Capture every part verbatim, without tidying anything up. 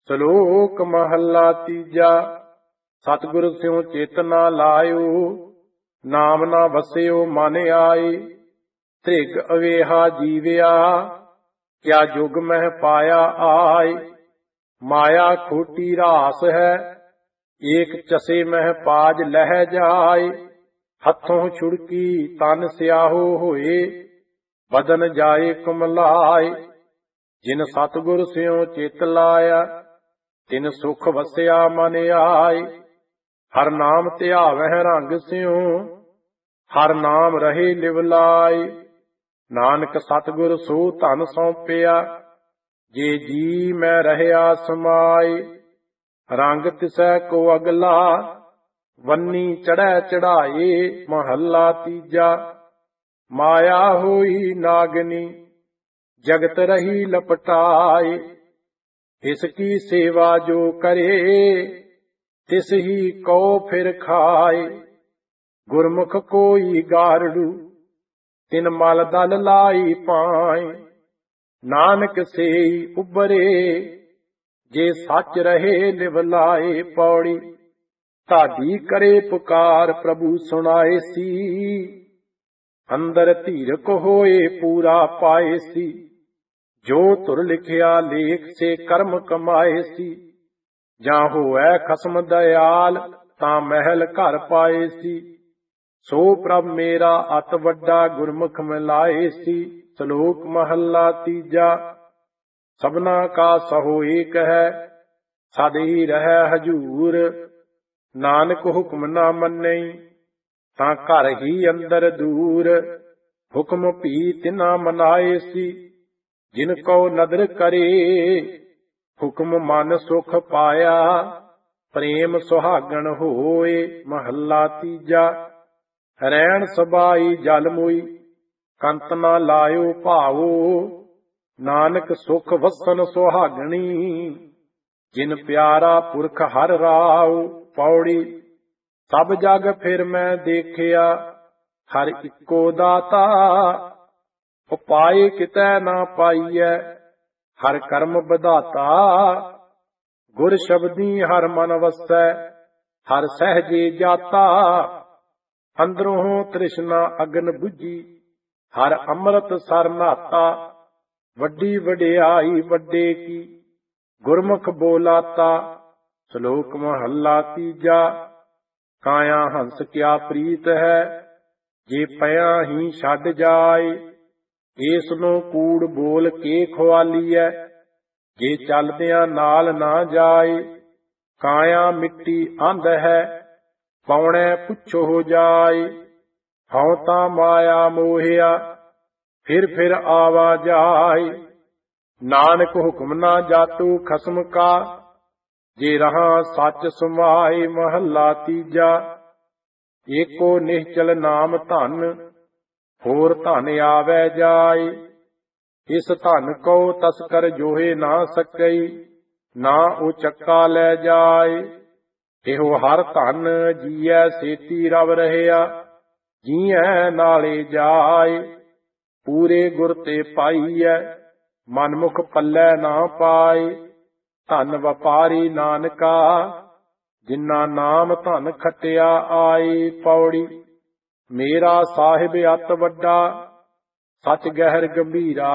ਸ਼ਲੋਕ ਮਹੱਲਾ ਤੀਜਾ। ਸਤਿਗੁਰ ਸਿਉ ਚਿਤ ਨਾ ਲਾਇਓ, ਨਾਮ ਨਾ ਵਸਿਓ ਮਨ ਆਏ। ਧ੍ਰਿਗ ਅਵੇਹਾ ਜੀਵਿਆ, ਕਿਆ ਜੁਗ ਮਹਿ ਪਾਇਆ ਆਏ। ਮਾਇਆ ਖੋਟੀ ਰਾਸ ਹੈ, ਏਕ ਚਸੇ ਮਹਿ ਪਾਜ ਲਹਿ ਜਾਏ। ਹੱਥੋਂ ਛੁੜਕੀ ਤਨ ਸਿਆਹੋ ਹੋਏ, ਬਦਨ ਜਾਏ ਕੁਮਲਾਏ। ਜਿਨ ਸਤਿਗੁਰ ਸਿਉ ਚਿਤ ਲਾਇਆ, ਤਿਨ ਸੁਖ ਵਸਿਆ ਮਨ ਆਏ। ਹਰ ਨਾਮ ਧਿਆਵਹਿ ਰੰਗ ਸਿਉ, ਹਰ ਨਾਮ ਰਹੇ ਲਿਵ ਲਾਏ। ਨਾਨਕ ਸਤਿਗੁਰ ਸੋ ਧਨ ਸੌਂਪਿਆ, ਜੇ ਜੀ ਮੈਂ ਰਹਿਆ ਸਮਾਏ। ਰੰਗ ਤਿਸੈ ਕੋ ਅਗਲਾ, ਵੰਨੀ ਚੜ੍ਹੈ ਚੜ੍ਹਾਏ। ਮਹੱਲਾ ਤੀਜਾ। ਮਾਇਆ ਹੋਈ ਨਾਗਨੀ, ਜਗਤ ਰਹੀ ਲਪਟਾਏ। ਇਸ ਕੀ ਸੇਵਾ ਜੋ ਕਰੇ, ਤਿਸ ਹੀ ਕਉ ਫਿਰ ਖਾਏ। ਗੁਰਮੁਖ ਕੋਈ ਗਾਰੜੂ, ਤਿਨ ਮਲ ਦਲ ਲਾਈ ਪਾਏ। ਨਾਨਕ ਸੇਈ ਉਬਰੇ, ਜੇ ਸੱਚ ਰਹੇ ਲਿਵ ਲਾਏ। ਪੌੜੀ। ਢਾਡੀ ਕਰੇ ਪੁਕਾਰ ਪ੍ਰਭੂ ਸੁਣਾਏ ਸੀ, ਅੰਦਰ ਧੀਰਕ ਹੋਏ ਪੂਰਾ ਪਾਏ ਸੀ। ਜੋ ਧੁਰ ਲਿਖਿਆ ਲੇਖ ਸੇ ਕਰਮ ਕਮਾਏ ਸੀ। ਜਾਂ ਹੋਐ ਖਸਮ ਦਇਆਲ, ਤਾਂ ਮਹਿਲ ਘਰ ਪਾਏ ਸੀ। ਸੋ ਪ੍ਰਭ ਮੇਰਾ ਅਤ ਵੱਡਾ, ਗੁਰਮੁਖ ਮਿਲਾਏ ਸੀ। ਸ਼ਲੋਕ ਮਹੱਲਾ ਤੀਜਾ। ਸਭਨਾ ਕਾ ਸਹੋ ਏਕ ਹੈ, ਸਦ ਹੀ ਰਹਿ ਹਜੂਰ। ਨਾਨਕ ਹੁਕਮ ਨਾ ਮੰਨਈ, ਤਾਂ ਘਰ ਹੀ ਅੰਦਰ ਦੂਰ। ਹੁਕਮ ਭੀ ਤਿਨਾ ਮਨਾਏ ਸੀ, ਜਿਨ ਕਉ ਨਦਰ ਕਰੇ। ਹੁਕਮ ਮਨ ਸੁਖ ਪਾਇਆ, ਪ੍ਰੇਮ ਸੁਹਾਗਣ ਹੋਏ। ਮਹੱਲਾ ਤੀਜਾ। ਰੈਣ ਸਬਾਈ ਜਲ ਮੋਈ, ਕੰਤ ਨਾ ਲਾਇਓ ਭਾਵੋ। ਨਾਨਕ ਸੁਖ ਵਸਨ ਸੁਹਾਗਣੀ, ਜਿਨ ਪਿਆਰਾ ਪੁਰਖ ਹਰ ਰਾਉ। ਪੌੜੀ। ਸਭ ਜਗ ਫਿਰ ਮੈਂ ਦੇਖਿਆ, ਹਰ ਇੱਕੋ ਦਾਤਾ। ਉਪਾਏ ਕਿਤੈ ਨਾ ਪਾਈਐ, ਹਰ ਕਰਮ ਵਿਧਾਤਾ। ਗੁਰ ਸ਼ਬਦੀ ਹਰ ਮਨ ਵਸੈ, ਹਰ ਸਹਿਜੇ ਜਾਤਾ। ਅੰਦਰੋਂ ਤ੍ਰਿਸ਼ਨਾ ਅਗਨ ਬੁਝੀ, ਹਰ ਅੰਮ੍ਰਿਤ ਸਰ ਨਾਤਾ। ਵੱਡੀ ਵਡਿਆਈ ਵੱਡੇ ਕੀ, ਗੁਰਮੁਖ ਬੋਲਾਤਾ। ਸ਼ਲੋਕ ਮਹੱਲਾ ਤੀਜਾ। ਕਾਇਆ ਹੰਸ ਕਿਆ ਪ੍ਰੀਤ ਹੈ, ਜੇ ਪਿਆ ਹੀ ਛੱਡ ਜਾਏ। ਏਸ ਨੂੰ ਕੂੜ ਬੋਲ ਕੇ ਖੁਆਲੀਐ, ਜੇ ਚੱਲਦਿਆਂ ਨਾਲ ਨਾ ਜਾਏ। ਕਾਇਆ ਮਿੱਟੀ ਅੰਧ ਹੈ, ਪੌਣੈ ਪੁੱਛੋ ਹੋ ਜਾਏ। ਹਉ ਤਾਂ ਮਾਇਆ ਮੋਹਿਆ, ਫਿਰ ਫਿਰ ਆਵਾ ਜਾਏ। ਨਾਨਕ ਹੁਕਮ ਨਾ ਜਾਤੂ ਖਸਮ ਕਾ, ਜੇ ਰਹਾ ਸੱਚ ਸਮਾਏ। ਮਹੱਲਾ ਤੀਜਾ। ਏਕੋ ਨਿਹਚਲ ਨਾਮ ਧਨ, ਹੋਰ ਧਨ ਆਵੈ ਜਾਏ। ਇਸ ਧਨ ਕਉ ਤਸਕਰ ਜੋਹੇ ਨਾ ਸਕਈ, ਨਾ ਉਹ ਚੱਕਾ ਲੈ ਜਾਏ। ਇਹੋ ਹਰ ਧਨ ਜੀਐ ਸੇਤੀ ਰਵ ਰਹਿਆ, ਜੀਐ ਨਾਲੇ ਜਾਏ। ਪੂਰੇ ਗੁਰ ਤੇ ਪਾਈਐ, ਮਨਮੁਖ ਪੱਲੇ ਨਾ ਪਾਏ। ਧਨ ਵਪਾਰੀ ਨਾਨਕਾ, ਜਿਨਾ ਨਾਮ ਧਨ ਖਟਿਆ ਆਏ। ਪੌੜੀ। ਮੇਰਾ ਸਾਹਿਬ ਅਤ ਵੱਡਾ, ਸਚ ਗਹਿਰ ਗੰਭੀਰਾ।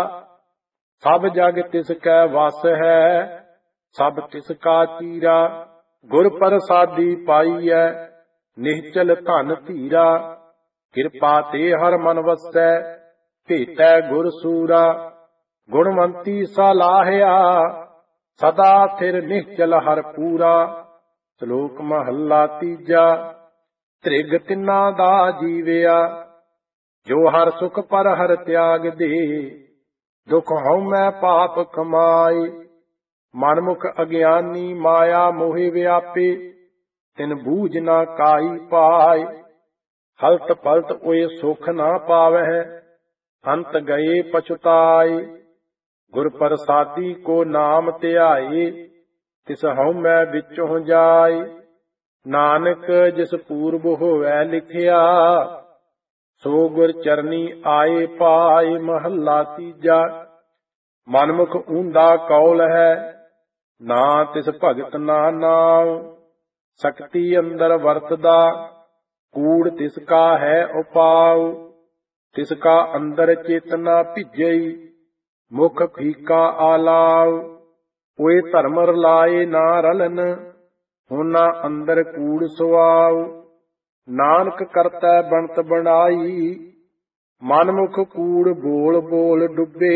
ਸਭ ਜਗ ਤਿਸ ਕੈ ਵਸ ਹੈ, ਸਭ ਤਿਸ ਕਾ ਚੀਰਾ। ਗੁਰ ਪ੍ਰਸਾਦੀ ਪਾਈਐ, ਨਿਹਚਲ ਧਨ ਧੀਰਾ। ਕਿਰਪਾ ਤੇ ਹਰ ਮਨ ਵਸੈ, ਭੇਟੈ ਗੁਰ ਸੂਰਾ। ਗੁਣਵੰਤੀ ਸਲਾਹਿਆ, ਸਦਾ ਥਿਰ ਨਿਹਚਲ ਹਰ ਪੂਰਾ। ਸ਼ਲੋਕ ਮਹੱਲਾ ਤੀਜਾ। ਧ੍ਰਿਗ ਤਿੰਨਾ ਦਾ ਜੀਵਿਆ, ਜੋ ਹਰ ਸੁਖ ਪਰ ਹਰ ਤਿਆਗ ਦੇ। ਦੁਖ ਹਉਮੈ ਪਾਪ ਕਮਾਏ, ਮਨਮੁਖ ਅਗਿਆਨੀ ਮਾਇਆ ਮੋਹਿ ਵਿਆਪੇ। ਤਿਨ ਬੂਝ ਨਾ ਕਾਈ ਪਾਏ, ਹਲਤ ਪਲਤ ਓਏ ਸੁਖ ਨਾ ਪਾਵਹਿ। ਅੰਤ ਗਏ ਪਛੁਤਾਏ। ਗੁਰ ਪ੍ਰਸਾਦੀ ਕੋ ਨਾਮ ਧਿਆਏ, ਤਿਸ ਹਉਮੈ ਵਿੱਚੋਂ ਜਾਏ। ਨਾਨਕ ਜਿਸ ਪੂਰਬ ਹੋਵੈ ਲਿਖਿਆ, ਸੋ ਗੁਰ ਚਰਨੀ ਆਏ ਪਾਏ। ਮਹੱਲਾ ਤੀਜਾ। ਮਨਮੁਖ ਊਂਦਾ ਕੌਲ ਹੈ, ਨਾ ਤਿਸ ਭਗਤ ਨਾ ਨਾਮ, ਸਕਤੀ ਅੰਦਰ ਵਰਤਦਾ, ਕੂੜ ਤਿਸ ਕਾ ਹੈ ਉਪਾਉ। ਤਿਸ ਕਾ ਅੰਦਰ ਚੇਤਨਾ ਭਿਜਈ, ਮੁਖ ਫੀਕਾ ਆਲਾਉ। ਕੋਏ ਧਰਮ ਰਲਾਏ ਨਾ ਰਲਨ, ਹੋਨਾ ਅੰਦਰ ਕੂੜ ਸੁਆਉ। ਨਾਨਕ ਕਰਤੈ ਬਣਤ ਬਣਾਈ, ਮਨਮੁਖ ਕੂੜ ਬੋਲ ਬੋਲ ਡੁੱਬੇ।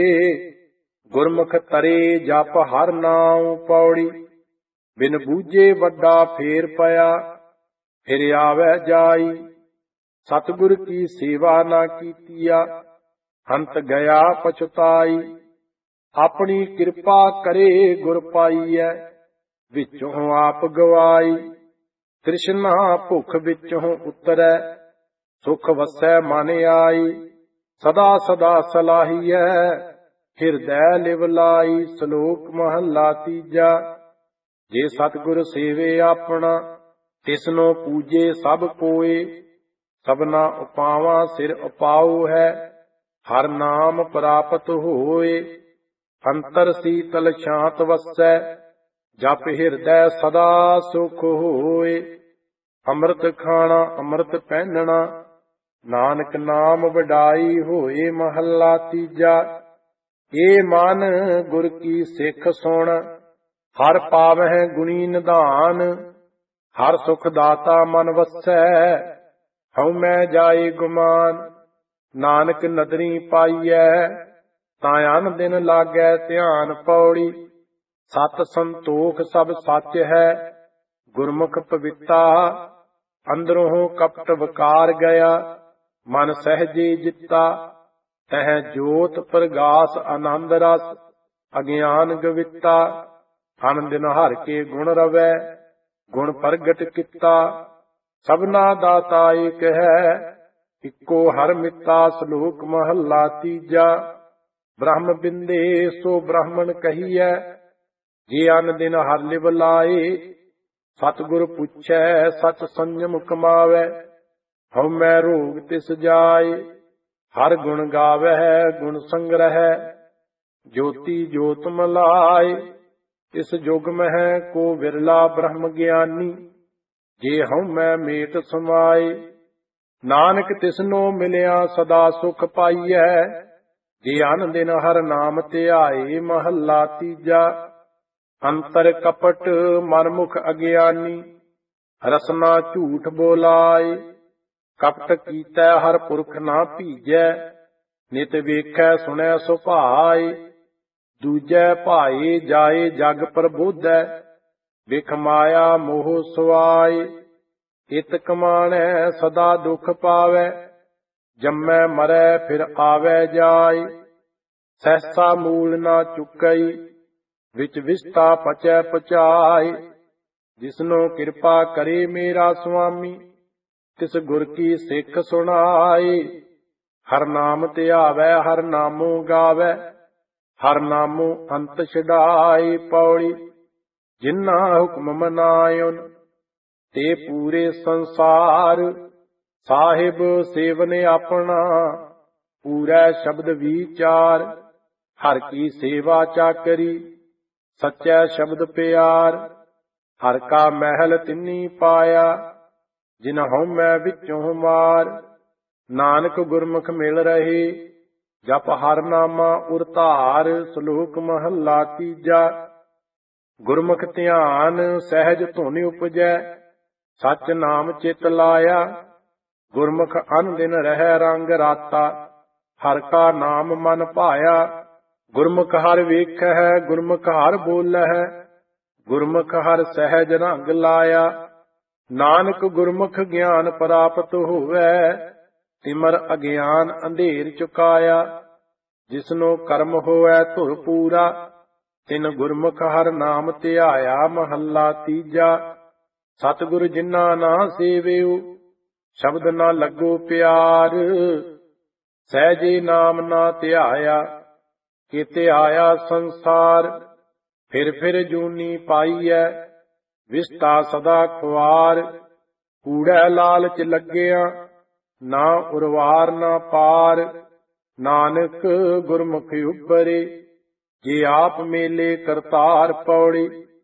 ਗੁਰਮੁਖ ਤਰੇ ਜਪ ਹਰ ਨਾਉ ਪੌੜੀ, ਬਿਨ ਬੂਝੇ ਵੱਡਾ ਫੇਰ ਪਿਆ, ਫਿਰ ਆਵੈ ਜਾਈ। ਸਤਿਗੁਰ ਕੀ ਸੇਵਾ ਨਾ ਕੀਤੀਆ, ਹੰਤ ਗਿਆ ਪਛਤਾਈ। ਆਪਣੀ ਕਿਰਪਾ ਕਰੇ ਗੁਰ ਪਾਈਐ, ਵਿੱਚੋਂ ਆਪ ਗਵਾਈ। ਤ੍ਰਿਸ਼ਨਾ ਭੁੱਖ ਵਿੱਚੋਂ ਉਤਰੈ, ਸੁਖ ਵਸੈ ਮਨ ਆਈ। ਸਦਾ ਸਦਾ ਸਲਾਹੀਐ, ਹਿਰਦੈ ਲਿਵ ਲਾਈ। ਸ਼ਲੋਕ ਮਹੱਲਾ ਤੀਜਾ। ਜੇ ਸਤਿਗੁਰ ਸੇਵੇ ਆਪਣਾ, ਤਿਸਨੋ ਪੂਜੇ ਸਭ ਕੋਏ। ਸਭਨਾ ਉਪਾਵਾਂ ਸਿਰ ਉਪਾਉ ਹੈ, ਹਰ ਨਾਮ ਪ੍ਰਾਪਤ ਹੋਏ। ਅੰਤਰ ਸੀਤਲ ਸ਼ਾਂਤ ਵਸੈ, ਜਪ ਹਿਰਦੈ ਸਦਾ ਸੁਖ ਹੋਏ। ਅੰਮ੍ਰਿਤ ਖਾਣਾ ਅੰਮ੍ਰਿਤ ਪਹਿਨਣਾ, ਨਾਨਕ ਨਾਮ ਵਡਾਈ ਹੋਏ। ਮਹੱਲਾ ਤੀਜਾ। ਏ ਮਨ ਗੁਰ ਕੀ ਸਿੱਖ ਸੁਣ, ਹਰ ਪਾਵਹਿ ਗੁਣੀ ਨਿਧਾਨ। ਹਰ ਸੁਖ ਦਾਤਾ ਮਨ ਵਸੈ, ਹਉ ਮੈਂ ਜਾਏ ਗੁਮਾਨ। ਨਾਨਕ ਨਦਰੀ ਪਾਈਐ, ਤਾਂ ਅਨ ਦਿਨ ਲਾਗੈ ਧਿਆਨ ਪੌੜੀ। ਸਤ ਸੰਤੋਖ ਸਭ ਸੱਚ ਹੈ, ਗੁਰਮੁਖ ਪਵਿੱਤਾ। ਅੰਦਰੋਂ ਕਪਟ ਵਕਾਰ ਗਿਆ, ਮਨ ਸਹਿਜੇ ਜਿੱਤਾ। ਤਹ ਜੋਤ ਪ੍ਰਗਾਸ ਆਨੰਦ ਰਸ, ਅਗਿਆਨ ਗਵਿੱਤਾ। ਅਨ ਦਿਨ ਹਰ ਕੇ ਗੁਣ ਰਵੈ, ਗੁਣ ਪ੍ਰਗਟ ਕੀਤਾ। ਸਭਨਾ ਦਾਤਾ ਏਕ ਹੈ, ਇੱਕੋ ਹਰ ਮਿੱਤਾ। ਸ਼ਲੋਕ ਮਹੱਲਾ ਤੀਜਾ। ਬ੍ਰਹਮ ਬਿੰਦੇ ਸੋ ਬ੍ਰਾਹਮਣ ਕਹੀਐ, ਜੇ ਅਨ ਦਿਨ ਹਰ ਲਿਵ ਲਾਏ। ਸਤਿਗੁਰ ਪੁੱਛੈ ਸਚ ਸੰਜਮ ਕਮਾਵੈ, ਹਉ ਮੈਂ ਰੋਗ ਤਿਸ ਜਾਏ। ਹਰ ਗੁਣ ਗਾਵਹਿ ਗੁਣ ਸੰਗ੍ਰਹਿ, ਜੋਤੀ ਜੋਤ ਮਲਾਏ। ਇਸ ਜੁਗ ਮਹਿ ਕੋ ਵਿਰਲਾ ਬ੍ਰਹਮ ਗਿਆਨੀ, ਜੇ ਹਉ ਮੈਂ ਮੇਟ ਸਮਾਏ। ਨਾਨਕ ਤਿਸਨੋ ਮਿਲਿਆ ਸਦਾ ਸੁਖ ਪਾਈਐ, ਜੇ ਅਨ ਦਿਨ ਹਰ ਨਾਮ ਧਿਆਏ। ਮਹੱਲਾ ਤੀਜਾ। ਅੰਤਰ ਕਪਟ ਮਨਮੁਖ ਅਗਿਆਨੀ, ਰਸਨਾ ਝੂਠ ਬੋਲਾਏ। ਕਪਟ ਕੀਤੈ ਹਰ ਪੁਰਖ ਨਾ ਭੀਜੈ, ਨਿਤ ਵੇਖੈ ਸੁਣੈ ਸੁਭਾਏ। ਦੂਜੈ ਭਾਏ ਜਾਏ ਜਗ ਪ੍ਰਬੋਧੈ, ਵਿਖ ਮਾਇਆ ਮੋਹ ਸੁਆਏ। ਇਤ ਕਮਾਣੈ ਸਦਾ ਦੁਖ ਪਾਵੈ, ਜੰਮੈ ਮਰੈ ਫਿਰ ਆਵੈ ਜਾਏ। ਸਹਿਸਾ ਮੂਲ ਨਾ ਚੁਕਈ, ਵਿੱਚ ਵਿਸਤਾ ਪਚੈ ਪਚਾਏ। ਜਿਸਨੋ ਕਿਰਪਾ ਕਰੇ ਮੇਰਾ ਸੁਆਮੀ, ਤਿਸ ਗੁਰ ਕੀ ਸਿੱਖ ਸੁਣਾਏ। ਹਰ ਨਾਮ ਧਿਆਵੈ ਹਰ ਨਾਮੋ ਗਾਵੈ, ਹਰ ਨਾਮੋ ਅੰਤ ਛਡਾਏ। ਪੌੜੀ। ਜਿਨਾ ਹੁਕਮ ਮਨਾਇਉਨ, ਤੇ ਪੂਰੇ ਸੰਸਾਰ। ਸਾਹਿਬ ਸੇਵਨ ਆਪਣਾ, ਪੂਰੈ ਸ਼ਬਦ ਵਿਚਾਰ। ਹਰ ਕੀ ਸੇਵਾ ਚਾਕਰੀ, ਸੱਚੈ ਸ਼ਬਦ ਪਿਆਰ। ਹਰ ਕਾ ਮਹਿਲ ਤਿੰਨੀ ਪਾਇਆ, ਜਿਨ ਹਉ ਮੈਂ ਵਿੱਚੋਂ ਮਾਰ। ਨਾਨਕ ਗੁਰਮੁਖ ਮਿਲ ਰਹੇ, ਜਪ ਹਰ ਨਾਮਾ ਉਰ ਧਾਰ। ਸ਼ਲੋਕ ਮਹੱਲਾ ਤੀਜਾ। ਗੁਰਮੁਖ ਧਿਆਨ ਸਹਿਜ ਧੁਨ ਉਪਜੈ, ਸਚ ਨਾਮ ਚਿਤ ਲਾਇਆ। ਗੁਰਮੁਖ ਅਨ ਦਿਨ ਰਹਿ ਰੰਗ ਰਾਤਾ, ਹਰ ਕਾ ਨਾਮ ਮਨ ਭਾਇਆ। ਗੁਰਮੁਖ ਹਰ ਵੇਖੈ ਗੁਰਮੁਖ ਹਰ ਬੋਲਹਿ, ਗੁਰਮੁਖ ਹਰ ਸਹਿਜ ਰੰਗ ਲਾਇਆ। ਨਾਨਕ ਗੁਰਮੁਖ ਗਿਆਨ ਪ੍ਰਾਪਤ ਹੋਵੈ, ਤਿਮਰ ਅਗਿਆਨ ਅੰਧੇਰ ਚੁਕਾਇਆ। ਜਿਸਨੋ ਕਰਮ ਹੋਵੈ ਧੁਰ ਪੂਰਾ, ਤਿਨ ਗੁਰਮੁਖ ਹਰ ਨਾਮ ਧਿਆਇਆ। ਮਹੱਲਾ ਤੀਜਾ। ਸਤਿਗੁਰ ਜਿਨਾ ਨਾ ਸੇਵਿਓ, ਸ਼ਬਦ ਨਾ ਲੱਗੋ ਪਿਆਰ। ਸਹਿਜੇ ਨਾਮ ਨਾ ਧਿਆਇਆ, ਕਿਤੇ ਆਇਆ ਸੰਸਾਰ। ਫਿਰ ਫਿਰ ਜੂਨੀ ਪਾਈਐ, ਵਿਸਤਾ ਸਦਾ ਖੁਆਰ। ਕੂੜੈ ਲਾਲਚ ਲੱਗਿਆ, ਨਾ ਉਰਵਾਰ ਨਾ ਪਾਰ। ਨਾਨਕ ਗੁਰਮੁਖ ਉਬਰੇ, ਜੇ ਆਪ ਮੇਲੇ ਕਰਤਾਰ। ਪੌੜੀ।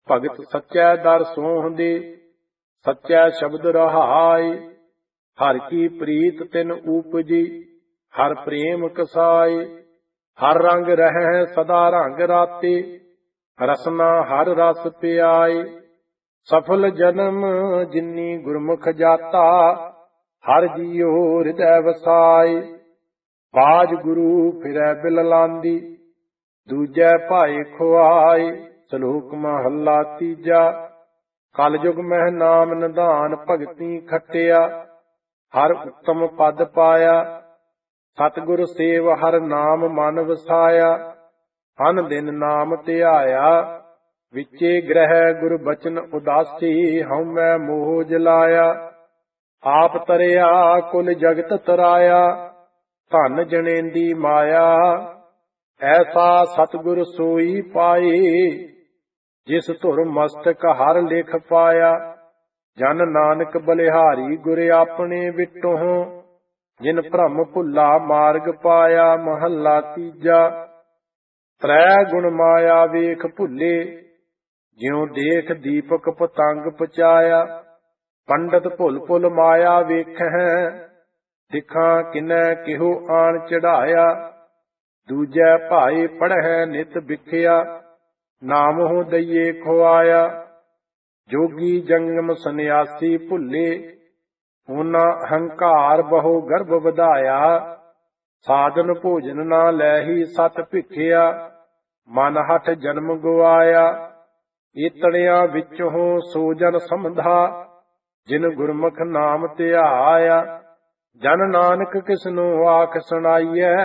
ਭਗਤ ਸੱਚੈ ਦਰ ਸੋਹੰਦੇ, ਸੱਚੈ ਸ਼ਬਦ ਰਹਾਏ। ਹਰ ਕੀ ਪ੍ਰੀਤ ਤਿਨ ਊਪਜੀ, ਹਰ ਪ੍ਰੇਮ ਕਸਾਏ। ਹਰ ਰੰਗ ਰਹਿ ਸਦਾ ਰੰਗ ਰਾਤੇ, ਰਸਨਾ ਹਰ ਰਸ ਪਿਆਏ। ਸਫਲ ਜਨਮ ਜਿਨੀ ਗੁਰਮੁਖ ਜਾਤਾ, ਹਰ ਜੀਉ ਹਿਰਦੈ ਵਸਾਏ। ਬਾਜ ਗੁਰੂ ਫਿਰੈ ਬਿਲ ਲਾਂਦੀ, ਦੂਜੈ ਭਾਏ ਖੁਆਏ। ਸ਼ਲੋਕ ਮਹੱਲਾ ਤੀਜਾ। ਕਲ ਯੁਗ ਮਹਿ ਨਾਮ ਨਿਧਾਨ, ਭਗਤੀ ਖਟਿਆ ਹਰ ਉੱਤਮ ਪਦ ਪਾਇਆ। ਸਤਿਗੁਰ ਸੇਵ ਹਰ ਨਾਮ ਮਨ ਵਸਾਇਆ, ਅਨ ਦਿਨ ਨਾਮ ਧਿਆਇਆ। ਵਿਚੇ ਗ੍ਰਹਿ ਗੁਰ ਬਚਨ ਉਦਾਸੀ, ਹਉਮੈ ਮੋਹ ਜਲਾਇਆ। ਆਪ ਤਰਿਆ ਕੁਲ ਜਗਤ ਤਰਾਇਆ, ਧਨ ਜਣੇਂਦੀ ਮਾਇਆ। ਐਸਾ ਸਤਿਗੁਰ ਸੋਈ ਪਾਏ, ਜਿਸ ਧੁਰ ਮਸਤਕ ਹਰ ਲਿਖ ਪਾਇਆ। ਜਨ ਨਾਨਕ ਬਲਿਹਾਰੀ ਗੁਰ ਆਪਣੇ ਵਿਟੋਂ, ਜਿਨ ਭ੍ਰਮ ਭੁੱਲਾ ਮਾਰਗ ਪਾਇਆ। ਮਹੱਲਾ ਤੀਜਾ। ਤ੍ਰੈ ਗੁਣ ਮਾਇਆ ਵੇਖ ਭੁੱਲੇ, ਜਿਉ ਦੇਖ ਦੀਪਕ ਪਤੰਗ ਪਚਾਇਆ। ਪੰਡਤ ਭੁੱਲ ਭੁੱਲ ਮਾਇਆ ਵੇਖਹਿ, ਦਿਖਾਂ ਕਿਨੈ ਕਿਹੋ ਆਣ ਚੜਾਇਆ। ਦੂਜੈ ਭਾਏ ਪੜ੍ਹੈ ਨਿਤ ਵਿਖਿਆ, ਨਾਮਹੁ ਦਈਏ ਖੁਆਇਆ। ਜੋਗੀ ਜੰਗਮ ਸੰਨਿਆਸੀ ਭੁੱਲੇ, ਉਹਨਾਂ ਅਹੰਕਾਰ ਬਹੁ ਗਰਭ ਵਧਾਇਆ। ਸਾਧਨ ਭੋਜਨ ਨਾ ਲੈਹੀ ਸਤ ਭਿਖਿਆ, ਮਨ ਹਠ ਜਨਮ ਗਵਾਇਆ। ਈਤੜਿਆਂ ਵਿੱਚੋਂ ਸੋ ਜਨ ਸਮਧਾ, ਜਿਨ ਗੁਰਮੁਖ ਨਾਮ ਧਿਆਇਆ। ਜਨ ਨਾਨਕ ਕਿਸਨੂੰ ਆਖ ਸੁਣਾਈਐ,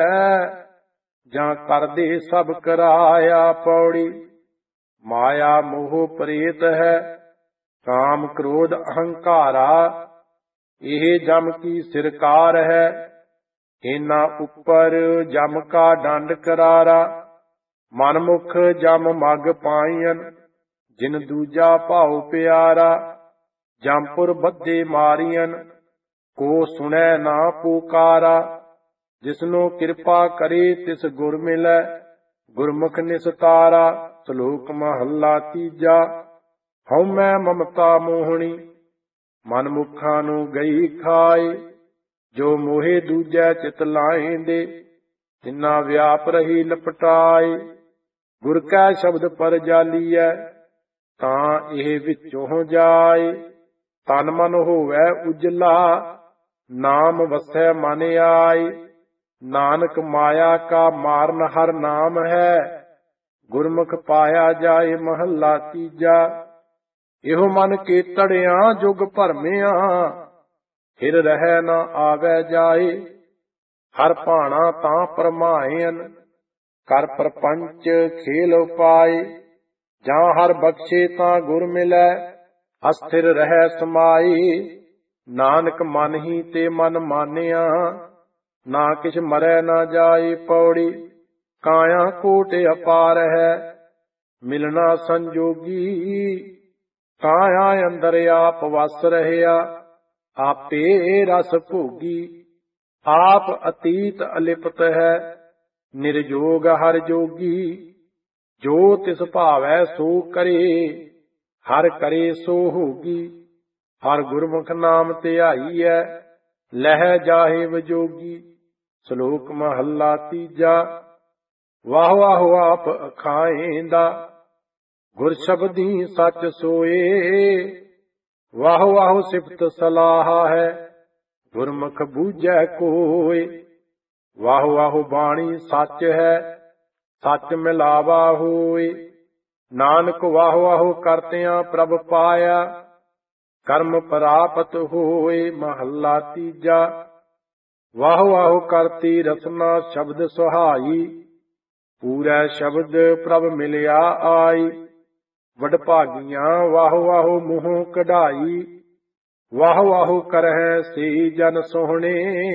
ਜਾਂ ਕਰਦੇ ਸਭ ਕਰਾਇਆ। ਪੌੜੀ। ਮਾਇਆ ਮੋਹ ਪ੍ਰੇਤ ਹੈ, ਕਾਮ ਕ੍ਰੋਧ ਅਹੰਕਾਰਾ। ਇਹ ਜਮ ਕੀ ਸਿਰਕਾਰ ਹੈ, ਇਹਨਾਂ ਉੱਪਰ ਜਮ ਕਾ ਡੰਡ ਕਰਾਰਾ। ਮਨਮੁਖ ਜਮ ਮਗ ਪਾਈਨ, ਜਿਨ ਦੂਜਾ ਭਾਉ ਪਿਆਰਾ। ਜਮਪੁਰ ਬੱਧੇ ਮਾਰੀਨ, ਕੋ ਸੁਣੈ ਨਾ ਪੁਕਾਰਾ। ਜਿਸਨੂੰ ਕਿਰਪਾ ਕਰੇ ਤਿਸ ਗੁਰ ਮਿਲੈ, ਗੁਰਮੁਖ ਨਿਸਤਾਰਾ। ਸ਼ਲੋਕ ਮਹੱਲਾ ਤੀਜਾ। ਹਉਮੈ ਮਮਤਾ ਮੋਹਣੀ, ਮਨ ਮੁਖਾਂ ਨੂੰ ਗਈ ਖਾਏ। ਜੋ ਮੋਹੇ ਦੂਜੈ ਚਿਤ ਲਾਏਂਦੇ, ਤਿਨਾ ਵਿਆਪ ਰਹੀ ਲਪਟਾਏ। ਗੁਰ ਕੈ ਸ਼ਬਦ ਪਰ ਜਾਲੀਐ, ਤਾਂ ਇਹ ਵਿੱਚੋਂ ਜਾਏ। ਤਨ ਮਨ ਹੋਵੈ ਉਜਲਾ, ਨਾਮ ਵਸੈ ਮਨ ਆਏ। ਨਾਨਕ ਮਾਇਆ ਕਾ ਮਾਰਨ ਹਰ ਨਾਮ ਹੈ, ਗੁਰਮੁਖ ਪਾਇਆ ਜਾਏ। ਮਹੱਲਾ ਤੀਜਾ। ਇਹੋ ਮਨ ਕੀਤੜਿਆਂ ਜੁਗ ਭਰਮਿਆ, ਫਿਰ ਰਹਿ ਨਾ ਆਵੈ ਜਾਏ। ਹਰ ਭਾਣਾ ਤਾਂ ਪਰਮਾਇਨ, ਕਰ ਪ੍ਰਪੰਚ ਖੇਲ ਉਪਾਏ। ਜਾਂ ਹਰ ਬਖਸ਼ੇ ਤਾਂ ਗੁਰ ਮਿਲੈ, ਅਸਥਿਰ ਰਹਿ ਸਮਾਈ। ਨਾਨਕ ਮਨ ਹੀ ਤੇ ਮਨ ਮਾਨਿਆ, ਨਾ ਕਿਛ ਮਰੈ ਨਾ ਜਾਏ। ਪੌੜੀ। ਕਾਇਆ ਕੋਟ ਅਪਾਰ ਹੈ, ਮਿਲਣਾ ਸੰਜੋਗੀ। ਕਾਇਆ ਅੰਦਰ ਆਪ ਵਸ ਰਹਿਆ, ਆਪੇ ਰਸ ਭੋਗੀ। ਆਪ ਅਤੀਤ ਅਲਿਪਤ ਹੈ, ਨਿਰਜੋਗ ਹਰ ਜੋਗੀ। ਜੋ ਤਿਸ ਭਾਵੈ ਸੋ ਕਰੇ, ਹਰ ਕਰੇ ਸੋ ਹੋਗੀ। ਹਰ ਗੁਰਮੁਖ ਨਾਮ ਧਿਆਈਐ, ਲਹਿ ਜਾਹੇ ਵਿਜੋਗੀ। ਸ਼ਲੋਕ ਮਹੱਲਾ ਤੀਜਾ। ਵਾਹ ਵਾਹ ਆਪ ਅਖਾਏਂਦਾ, ਗੁਰ ਸ਼ਬਦੀ ਸੱਚ ਸੋਏ। ਵਾਹ ਵਾਹ ਸਿਫਤ ਸਲਾਹ ਹੈ, ਗੁਰਮੁਖ ਬੂਝੈ ਕੋਇ। ਵਾਹ ਵਾਹ ਬਾਣੀ ਸੱਚ ਹੈ, ਸੱਚ ਮਿਲਾਵਾ ਹੋਏ। ਨਾਨਕ ਵਾਹ ਵਾਹ ਕਰਤਿਆਂ ਪ੍ਰਭ ਪਾਇਆ, ਕਰਮ ਪ੍ਰਾਪਤ ਹੋਏ। ਮਹੱਲਾ ਤੀਜਾ। ਵਾਹ ਵਾਹ ਕਰਤੀ ਰਸਨਾ ਸ਼ਬਦ ਸੁਹਾਈ, ਪੂਰੈ ਸ਼ਬਦ ਪ੍ਰਭ ਮਿਲਿਆ ਆਈ। ਵਡਭਾਗੀਆਂ ਵਾਹ ਵਾਹ ਮੂੰਹੋਂ ਕਢਾਈ, ਵਾਹ ਵਾਹ ਕਰਹਿ ਸੇ ਜਨ ਸੋਹਣੇ।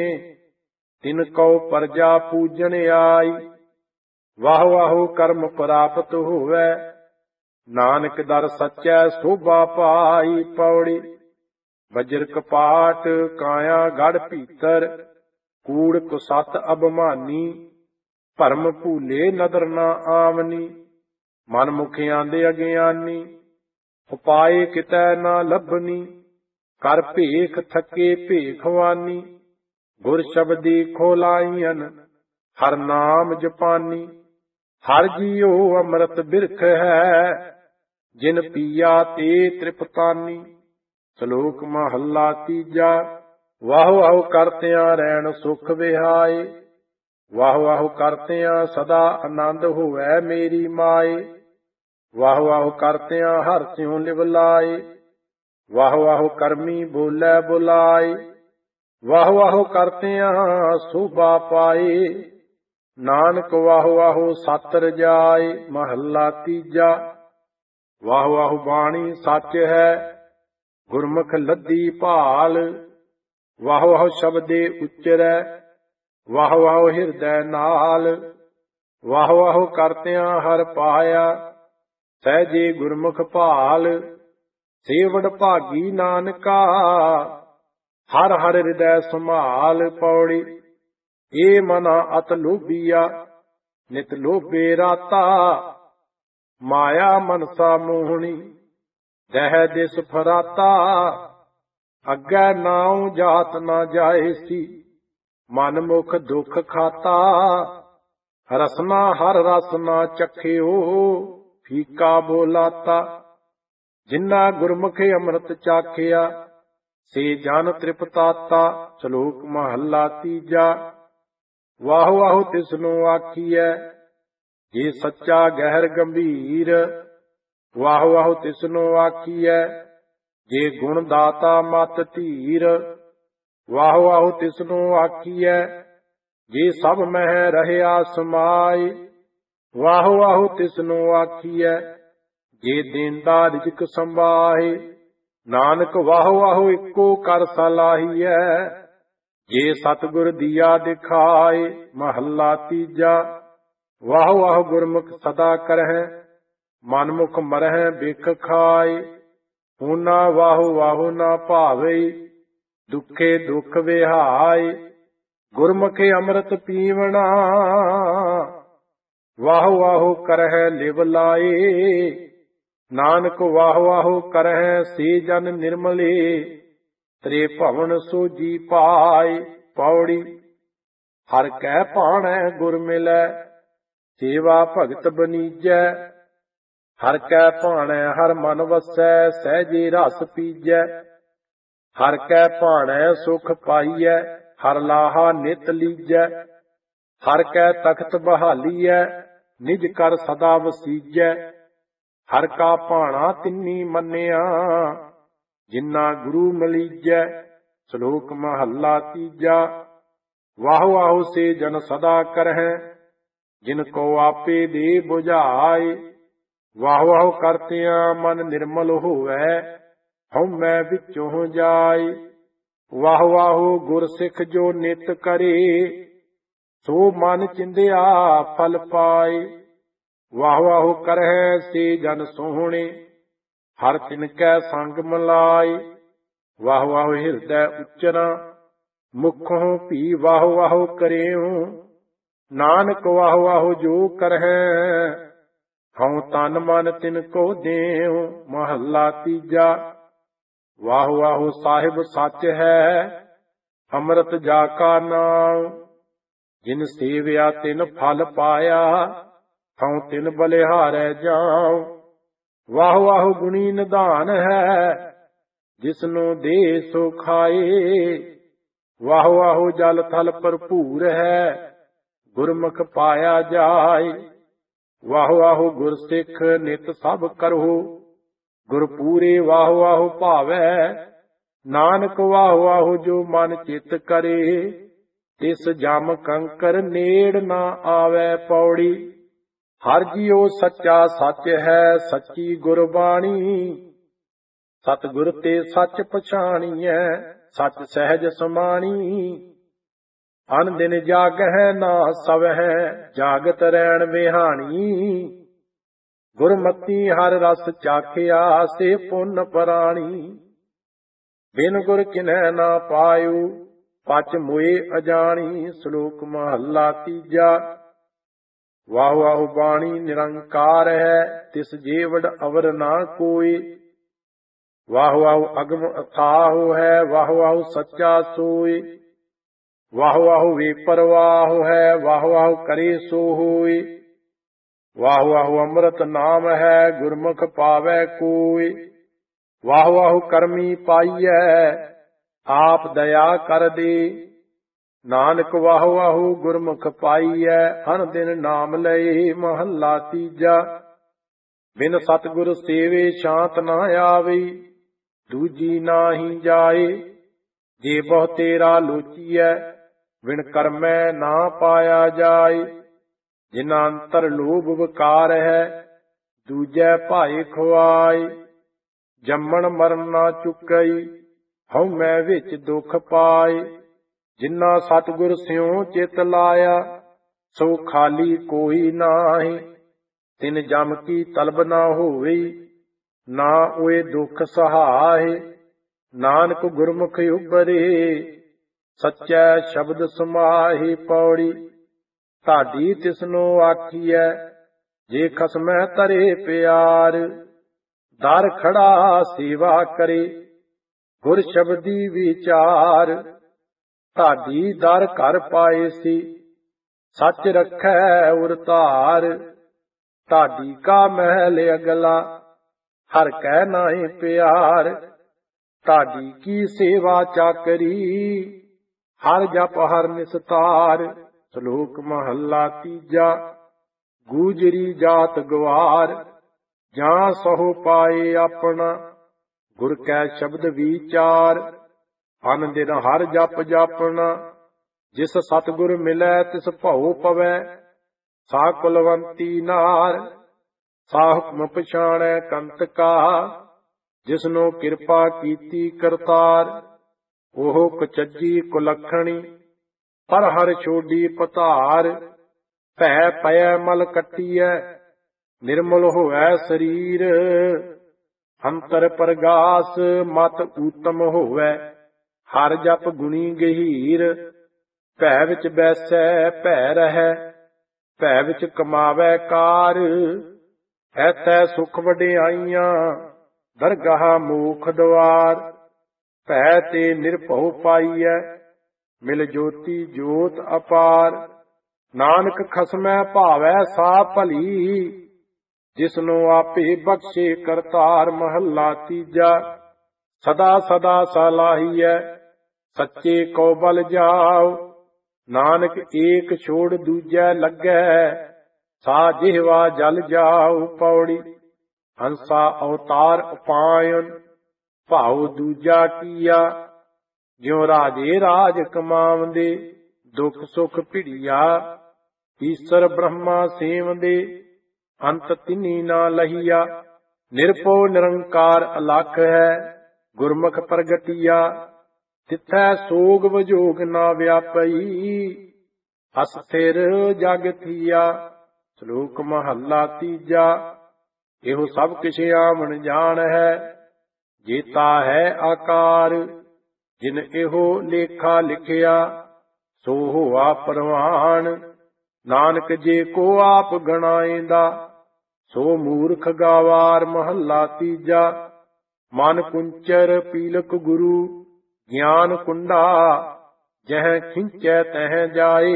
ਤਿਨ ਕਉ ਪਰਜਾ ਪੂਜਣ ਆਈ, ਵਾਹ ਵਾਹ ਕਰਮ ਪ੍ਰਾਪਤ ਹੋਵੈ। ਨਾਨਕ ਦਰ ਸੱਚੈ ਸੋਭਾ ਪਾਈ। ਪੌੜੀ। ਵਜਰ ਕਪਾਟ ਕਾਇਆ ਗੜ ਭੀਤਰ, ਕੂੜ ਕੁਸਤ ਅਭਮਾਨੀ। ਭਰਮ ਭੂਲੇ ਨਦਰ ਨਾ ਆਵਨੀ, ਮਨ ਮੁਖਿਆਂ ਦੇ ਅਗਿਆਨੀ। ਉਪਾਏ ਕਿਤੈ ਨਾ ਲੱਭਨੀ, ਕਰ ਭੇਖ ਥਕੇ ਭੇਖਵਾਨੀ। ਗੁਰ ਸ਼ਬਦੀ ਖੋਲਾਈਨ, ਹਰ ਨਾਮ ਜਪਾਨੀ। ਹਰ ਜੀਉ ਅੰਮ੍ਰਿਤ ਬਿਰਖ ਹੈ, ਜਿਨ ਪੀਆ ਤੇ ਤ੍ਰਿਪਤਾਨੀ। ਸ਼ਲੋਕ ਮਹੱਲਾ ਤੀਜਾ। ਵਾਹੁ ਵਾਹੁ ਕਰਤਿਆਂ ਰਹਿਣ ਸੁਖ ਵਿਹਾਏ, ਵਾਹੁ ਵਾਹੁ ਕਰਤਿਆਂ ਸਦਾ ਆਨੰਦ ਹੋਵੈ ਮੇਰੀ ਮਾਏ। ਵਾਹੁ ਵਾਹੁ ਕਰਤਿਆਂ ਹਰਿ ਸਿਉ ਲਿਵ ਲਾਏ, ਵਾਹੁ ਵਾਹੁ ਕਰਮੀ ਬੋਲੇ ਬੁਲਾਏ। ਵਾਹੁ ਵਾਹੁ ਕਰਤਿਆਂ ਸੋਭਾ ਪਾਏ, ਨਾਨਕ ਵਾਹੁ ਵਾਹੁ ਸਤਿ ਰਜਾਏ। ਮਹੱਲਾ ਤੀਜਾ। ਵਾਹੁ ਵਾਹੁ ਬਾਣੀ ਸੱਚ ਹੈ, ਗੁਰਮੁਖ ਲੱਦੀ ਭਾਲ। ਵਾਹੁ ਵਾਹੁ ਸ਼ਬਦੇ ਉਚਰੈ, ਵਾਹੁ ਵਾਹੁ ਹਿਰਦੈ ਨਾਲ। ਵਾਹੁ ਵਾਹੁ ਕਰਤਿਆਂ ਹਰਿ ਪਾਇਆ, ਸਹਿਜੇ ਗੁਰਮੁਖ ਭਾਲ। ਸੇਵੜ ਭਾਗੀ ਨਾਨਕਾ, ਹਰ ਹਰ ਹਿਰਦੈ ਸੰਭਾਲ। ਪੌੜੀ। ਏ ਮਨਾ ਅਤ ਲੋਭੀਆ, ਨਿਤ ਲੋਭੇ ਰਾਤਾ। ਮਾਇਆ ਮਨਸਾ ਮੋਹਣੀ, ਦਹਿ ਦਿਸ ਫਰਾਤਾ। ਅੱਗੇ ਨਾਉ ਜਾਤ ਨਾ ਜਾਏ ਸੀ, ਮਨ ਮੁਖ ਦੁਖ ਖਾਤਾ। ਰਸਨਾ ਹਰ ਰਸ ਨਾ ਚਖਿਓ, ਫੀਕਾ ਬੋਲਾਤਾ। ਜਿਨ੍ਹਾਂ ਗੁਰਮੁਖ ਅੰਮ੍ਰਿਤ ਚਾਖਿਆ, ਸੇ ਜਨ ਤ੍ਰਿਪਤਾਤਾ। ਸ਼ਲੋਕ ਮਹੱਲਾ ਤੀਜਾ। ਵਾਹੁ ਵਾਹੁ ਤਿਸਨੂੰ ਆਖੀਐ, ਜੇ ਸੱਚਾ ਗਹਿਰ ਗੰਭੀਰ। ਵਾਹੁ ਵਾਹੁ ਤਿਸਨੂੰ ਆਖੀਐ, ਜੇ ਗੁਣ ਦਾਤਾ ਮਤ ਧੀਰ। ਵਾਹੁ ਵਾਹੁ ਤਿਸਨੂੰ ਆਖੀਐ, ਜੇ ਸਭ ਮਹਿ ਰਹਿਆ ਸਮਾਈ। ਵਾਹੁ ਵਾਹੁ ਤਿਸਨੂੰ ਆਖੀਐ, ਜੇ ਦੇਂਦਾ ਰਿਜ਼ਕ ਸੰਭਾਏ। ਨਾਨਕ ਵਾਹੁ ਵਾਹੁ ਇੱਕੋ ਕਰ ਸਲਾਹੀਐ, ਜੇ ਸਤਿਗੁਰ ਦੀਆ ਦਿਖਾਏ। ਮਹੱਲਾ ਤੀਜਾ। ਵਾਹੁ ਵਾਹੁ ਗੁਰਮੁਖ ਸਦਾ ਕਰਹਿ, ਮਨਮੁਖ ਮਰਹਿ ਬਿਖ ਖਾਏ। ਹੂਨਾ ਵਾਹੁ ਵਾਹੁ ਨਾ ਭਾਵੇ, ਦੁਖੇ ਦੁਖ ਵਿਹਾਏ। ਗੁਰਮੁਖੇ ਅੰਮ੍ਰਿਤ ਪੀਵਣਾ, ਵਾਹੁ ਵਾਹੁ ਕਰਹਿ ਲਿਵ ਲਾਏ। ਨਾਨਕ ਵਾਹੁ ਵਾਹੁ ਕਰਹਿ ਸੇ ਜਨ ਨਿਰਮਲੇ, ਤ੍ਰੇ ਭਵਨ ਸੋਜੀ ਪਾਏ। ਪੌੜੀ। ਹਰ ਕੈ ਭਾਣੈ ਗੁਰ ਮਿਲੈ, ਸੇਵਾ ਭਗਤ ਬਨੀਜੈ। ਹਰ ਕੈ ਭਾਣੈ ਹਰ ਮਨ ਵਸੈ, ਸਹਿਜੇ ਰਸ ਪੀਜੈ। ਹਰ ਕੈ ਭਾਣੈ ਸੁਖ ਪਾਈਐ, ਹਰ ਲਾਹਾ ਨਿਤ ਲੀਜੈ। ਹਰ ਕੈ ਤਖਤ ਬਹਾਲੀਐ, ਨਿਜ ਕਰ ਸਦਾ ਵਸੀਜੈ। ਹਰ ਕਾ ਭਾਣਾ ਤਿੰਨੀ ਮੰਨਿਆ, ਜਿਨਾ ਗੁਰੂ ਮਲੀਜੈ। ਸ਼ਲੋਕ ਮਹੱਲਾ ਤੀਜਾ। ਵਾਹੁ ਵਾਹੁ ਸੇ ਜਨ ਸਦਾ ਕਰਹਿ, ਜਿਨ ਕੋ ਆਪੇ ਦੇ ਬੁਝਾਏ। ਵਾਹੁ ਵਾਹੁ ਕਰਤਿਆਂ ਮਨ ਨਿਰਮਲ ਹੋਵੈ, ਹਉਮੈ ਵਿੱਚੋਂ ਜਾਏ। ਵਾਹੁ ਵਾਹੁ ਗੁਰ ਸਿੱਖ ਜੋ ਨਿਤ ਕਰੇ, ਸੋ ਮਨ ਚਿੰਦਿਆ ਫਲ ਪਾਏ। ਵਾਹੁ ਵਾਹੁ ਕਰਹਿ ਸੇ ਜਨ ਸੋਹਣੇ, ਹਰ ਤਿਨ ਕੈ ਸੰਗ ਮਿਲਾਏ। ਵਾਹੁ ਵਾਹੁ ਹਿਰਦੈ ਉਚਰਾ, ਮੁਖੋਂ ਭੀ ਵਾਹੁ ਵਾਹੁ ਕਰਿਉ। ਨਾਨਕ ਵਾਹੁ ਵਾਹੁ ਜੋ ਕਰਹਿ, ਹਉ ਤਨ ਮਨ ਤਿਨ ਕੋ ਦੇਉ। ਮਹੱਲਾ ਤੀਜਾ। ਵਾਹੁ ਵਾਹੁ ਸਾਹਿਬ ਸੱਚ ਹੈ, ਅੰਮ੍ਰਿਤ ਜਾ ਕਾ ਨਾਮ। ਜਿਨ ਸੇਵਿਆ ਤਿਨ ਫਲ ਪਾਇਆ, ਹਉ ਤਿਨ ਬਲਿਹਾਰੈ ਜਾਉ। ਵਾਹੁ ਵਾਹੁ ਗੁਣੀ ਨਿਧਾਨ ਹੈ, ਜਿਸਨੂੰ ਦੇ ਸੋ ਖਾਏ। ਵਾਹੁ ਵਾਹੁ ਜਲ ਥਲ ਭਰਪੂਰ ਹੈ, ਗੁਰਮੁਖ ਪਾਇਆ ਜਾਏ। ਵਾਹੁ ਵਾਹੁ ਗੁਰ ਸਿੱਖ ਨਿਤ ਸਭ ਕਰਹੁ, ਗੁਰ ਪੂਰੇ ਵਾਹੁ ਵਾਹੁ ਭਾਵੈ। ਨਾਨਕ ਵਾਹੁ ਵਾਹੁ ਜੋ ਮਨ ਚਿਤ ਕਰੇ, ਤਿਸ ਜਮ ਕੰਕਰ ਨੇੜ ਨਾ ਆਵੈ। ਪੌੜੀ। ਹਰ ਜੀਉ ਸੱਚਾ ਸੱਚ ਹੈ, ਸੱਚੀ ਗੁਰਬਾਣੀ। ਸਤਿਗੁਰ ਤੇ ਸੱਚ ਪਛਾਣੀਐ, ਸੱਚ ਸਹਿਜ ਸਮਾਣੀ। ਅਨ ਦਿਨ ਜਾਗਹਿ ਨਾ ਸਵਹਿ, ਜਾਗਤ ਰਹਿਣ ਵਿਹਾਣੀ। ਗੁਰਮਤੀ ਹਰ ਰਸ ਚਾਖਿਆ, ਸੇ ਪੁੰਨ ਪਰਾਣੀ। ਬਿਨ ਗੁਰ ਕਿਨੈ ਨਾ ਪਾਇਓ, ਪਚ ਮੋਏ ਅਜਾਣੀ। ਸ਼ਲੋਕ ਮਹੱਲਾ ਤੀਜਾ। ਵਾਹੁ ਵਾਹੁ ਬਾਣੀ ਨਿਰੰਕਾਰ ਹੈ, ਤਿਸ ਜੀਵੜ ਅਵਰ ਨਾ ਕੋਇ। ਵਾਹ ਵਾਹ ਅਗਮ ਅਥਾਹੁ ਹੈ, ਵਾਹ ਵਾਹ ਸੱਚਾ ਸੋਈ। ਵਾਹ ਵਾਹ ਵਿਪਰਵਾਹੁ ਹੈ, ਵਾਹ ਵਾਹ ਕਰੇ ਸੋ ਹੋਈ। ਵਾਹ ਵਾਹ ਅੰਮ੍ਰਿਤ ਨਾਮ ਹੈ, ਗੁਰਮੁਖ ਪਾਵੈ ਕੋਈ। ਵਾਹ ਵਾਹ ਕਰਮੀ ਪਾਈਐ, ਆਪ ਦਇਆ ਕਰ ਦੇ। ਨਾਨਕ ਵਾਹ ਵਾਹ ਗੁਰਮੁਖ ਪਾਈਐ, ਹਰ ਦਿਨ ਨਾਮ ਲਏ। ਮਹੱਲਾ ਤੀਜਾ। ਬਿਨ ਸਤਿਗੁਰ ਸੇਵੇ ਸ਼ਾਂਤ ਨਾ ਆਵੇ, ਦੂਜੀ ਨਾਹੀ ਜਾਏ। ਜੇ ਬਹੁ ਤੇਰਾ ਲੋਚੀਐ, ਬਿਨ ਕਰਮੈ ਨਾ ਪਾਇਆ ਜਾਏ। ਜਿਨਾ ਅੰਤਰ ਲੋਭ ਵਿਕਾਰ ਹੈ, ਦੂਜੈ ਭਾਏ ਖੁਆਏ। ਜੰਮਣ ਮਰਨ ਨਾ ਚੁੱਕਈ, ਹਉਮੈ ਵਿੱਚ ਦੁਖ ਪਾਏ। ਜਿਨਾ ਸਤਿਗੁਰ ਸਿਉ ਚਿਤ ਲਾਇਆ, ਸੋ ਖਾਲੀ ਕੋਈ ਨਾਹੀ। ਤਿਨ ਜਮ ਕੀ ਤਲਬ ਨਾ ਹੋਈ, ਨਾ ਉਏ ਦੁਖ ਸਹਾਏ। ਨਾਨਕ ਗੁਰਮੁਖ ਉਬਰੇ, ਸੱਚੈ ਸ਼ਬਦ ਸਮਾਹੀ। ਪੌੜੀ। ਢਾਡੀ ਤਿਸਨੋ ਆਖੀਐ, ਜੇ ਖਸਮੈ ਤਰੇ ਪਿਆਰ। ਦਰ ਖੜਾ ਸੇਵਾ ਕਰੇ, ਗੁਰ ਸ਼ਬਦੀ ਵਿਚਾਰ। ਢਾਡੀ ਦਰ ਘਰ ਪਾਏ ਸੀ, ਸੱਚ ਰੱਖੈ ਉਰ ਧਾਰ। ਢਾਡੀ ਕਾ ਮਹਿਲ ਅਗਲਾ, ਹਰ ਕੈ ਨਾਹੀ ਪਿਆਰ। ਢਾਡੀ ਕੀ ਸੇਵਾ ਚਾਕਰੀ, ਹਰ ਜਪ ਹਰ ਨਿਸਤਾਰ। ਸ਼ਲੋਕ ਮਹੱਲਾ ਤੀਜਾ। ਗੂਜਰੀ ਜਾਤ ਗਵਾਰ, ਜਾਂ ਸਹੁ ਪਾਏ ਆਪਣਾ। ਗੁਰ ਕੈ ਸ਼ਬਦ ਵਿਚਾਰ, ਅਨ ਦਿਨ ਹਰ ਜਪ ਜਾਪਣਾ। ਜਿਸ ਸਤਿਗੁਰ ਮਿਲੈ ਤਿਸ ਭਉ ਪਵੈ, ਸਾ ਕੁਲਵੰਤੀ ਨਾਰ। ਸਾ ਹੁਕਮ ਪਛਾਣੈ ਕੰਤ ਕਾ, ਜਿਸਨੋ ਕਿਰਪਾ ਕੀਤੀ ਕਰਤਾਰ। ਉਹ ਕੁਚੱਜੀ ਕੁਲੱਖਣੀ, ਪਰ ਹਰ ਛੋਡੀ ਪਧਾਰ। ਭੈ ਪਇਐ ਮਲ ਕੱਟੀਐ, ਨਿਰਮਲ ਹੋਵੈ ਸਰੀਰ। ਅੰਤਰ ਪ੍ਰਗਾਸ ਮਤ ਊਤਮ ਹੋਵੈ, ਹਰ ਜਪ ਗੁਣੀ ਗਹੀਰ। ਭੈ ਵਿੱਚ ਬੈਸੈ ਭੈ ਰਹੈ, ਭੈ ਵਿੱਚ ਕਮਾਵੈ ਕਾਰ। ਐਥੈ ਸੁਖ ਵਡਿਆਈਆਂ, ਦਰਗਾਹ ਮੋਖ ਦੁਆਰ। ਭੈ ਤੇ ਨਿਰਭਉ ਪਾਈਐ, ਮਿਲ ਜੋਤੀ ਜੋਤ ਅਪਾਰ। ਨਾਨਕ ਖਸਮੈ ਭਾਵੈ ਸਾ ਭਲੀ, ਜਿਸਨੂੰ ਆਪੇ ਬਖਸ਼ੇ ਕਰਤਾਰ। ਮਹੱਲਾ ਤੀਜਾ। ਸਦਾ ਸਦਾ ਸਲਾਹੀਐ, ਸੱਚੇ ਕੋ ਬਲ ਜਾਓ। ਨਾਨਕ ਏਕ ਛੋੜ ਦੂਜੈ ਲੱਗੈ, ਸਾ ਜਿਹਵਾ ਜਲ ਜਾਓ। ਪੌੜੀ। ਹੰਸਾ ਅਵਤਾਰ ਉਪਾਇਨ, ਭਾਉ ਦੂਜਾ ਕੀਆ। ਜਿਉ ਰਾਜੇ ਰਾਜ ਕਮਾਵੰਦੇ, ਦੁਖ ਸੁਖ ਭਿੜੀਆ। ਈਸਰ ਬ੍ਰਹਮਾ ਸੇਵੰਦੇ, ਅੰਤ ਤਿਨੀ ਨਾ ਲਹੀਆ। ਨਿਰਭਉ ਨਿਰੰਕਾਰ ਅਲਖ ਹੈ, ਗੁਰਮੁਖ ਪ੍ਰਗਟੀਆ। ਤਿਥੈ ਸੋਗ ਵਿਜੋਗ ਨਾ ਵਿਆਪਈ, ਅਸਥਿਰ ਜਗ ਥੀਆ। ਸ਼ਲੋਕ ਮਹੱਲਾ ਤੀਜਾ। ਇਹੋ ਸਭ ਕਿਛ ਆਵਣ ਜਾਣ ਹੈ, ਜੇਤਾ ਹੈ ਆਕਾਰ। ਜਿਨ ਇਹੋ ਲੇਖਾ ਲਿਖਿਆ, ਸੋ ਹੋਆ ਪ੍ਰਵਾਨ। ਨਾਨਕ ਜੇ ਕੋ ਆਪ ਗਣਾਏਂਦਾ, ਸੋ ਮੂਰਖ ਗਾਵਾਰ। ਮਹੱਲਾ ਤੀਜਾ। ਮਨ ਕੁੰਚਰ ਪੀਲਕ ਗੁਰੂ, ਗਿਆਨ ਕੁੰਡਾ। ਜਹ ਖਿੰਚੈ ਤਹ ਜਾਏ,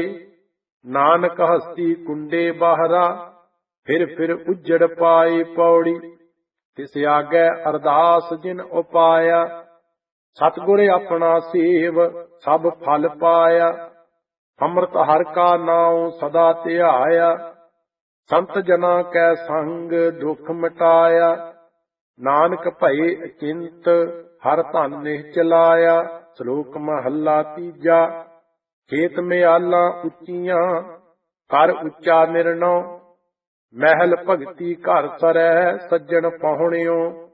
ਨਾਨਕ ਹਸਤੀ ਕੁੰਡੇ ਬਾਹਰਾ। ਫਿਰ ਫਿਰ ਉਜੜ ਪਾਏ। ਪੌੜੀ। ਤਿਸ ਆਗੈ ਅਰਦਾਸ ਜਿਨ ਉਪਾਇਆ, ਸਤਿਗੁਰ ਆਪਣਾ ਸੇਵ ਸਭ ਫਲ ਪਾਇਆ। ਅੰਮ੍ਰਿਤ ਹਰਿ ਕਾ ਨਾਉ ਸਦਾ ਧਿਆਇਆ, ਸੰਤ ਜਨਾ ਕੈ ਸੰਗ ਦੁਖ ਮਿਟਾਇਆ। ਨਾਨਕ ਭਏ ਅਚਿੰਤ, ਹਰ ਧਨ ਨਿਹਚਲਾਇਆ। ਸ਼ਲੋਕ ਮਹੱਲਾ ਤੀਜਾ। ਖੇਤ ਮਿਆਲਾਂ ਉੱਚੀਆਂ, ਕਰ ਉੱਚਾ ਨਿਰਣਉ। ਮਹਿਲ ਭਗਤੀ ਘਰ ਸਰੈ, ਸੱਜਣ ਪਹੁਣਿਓ।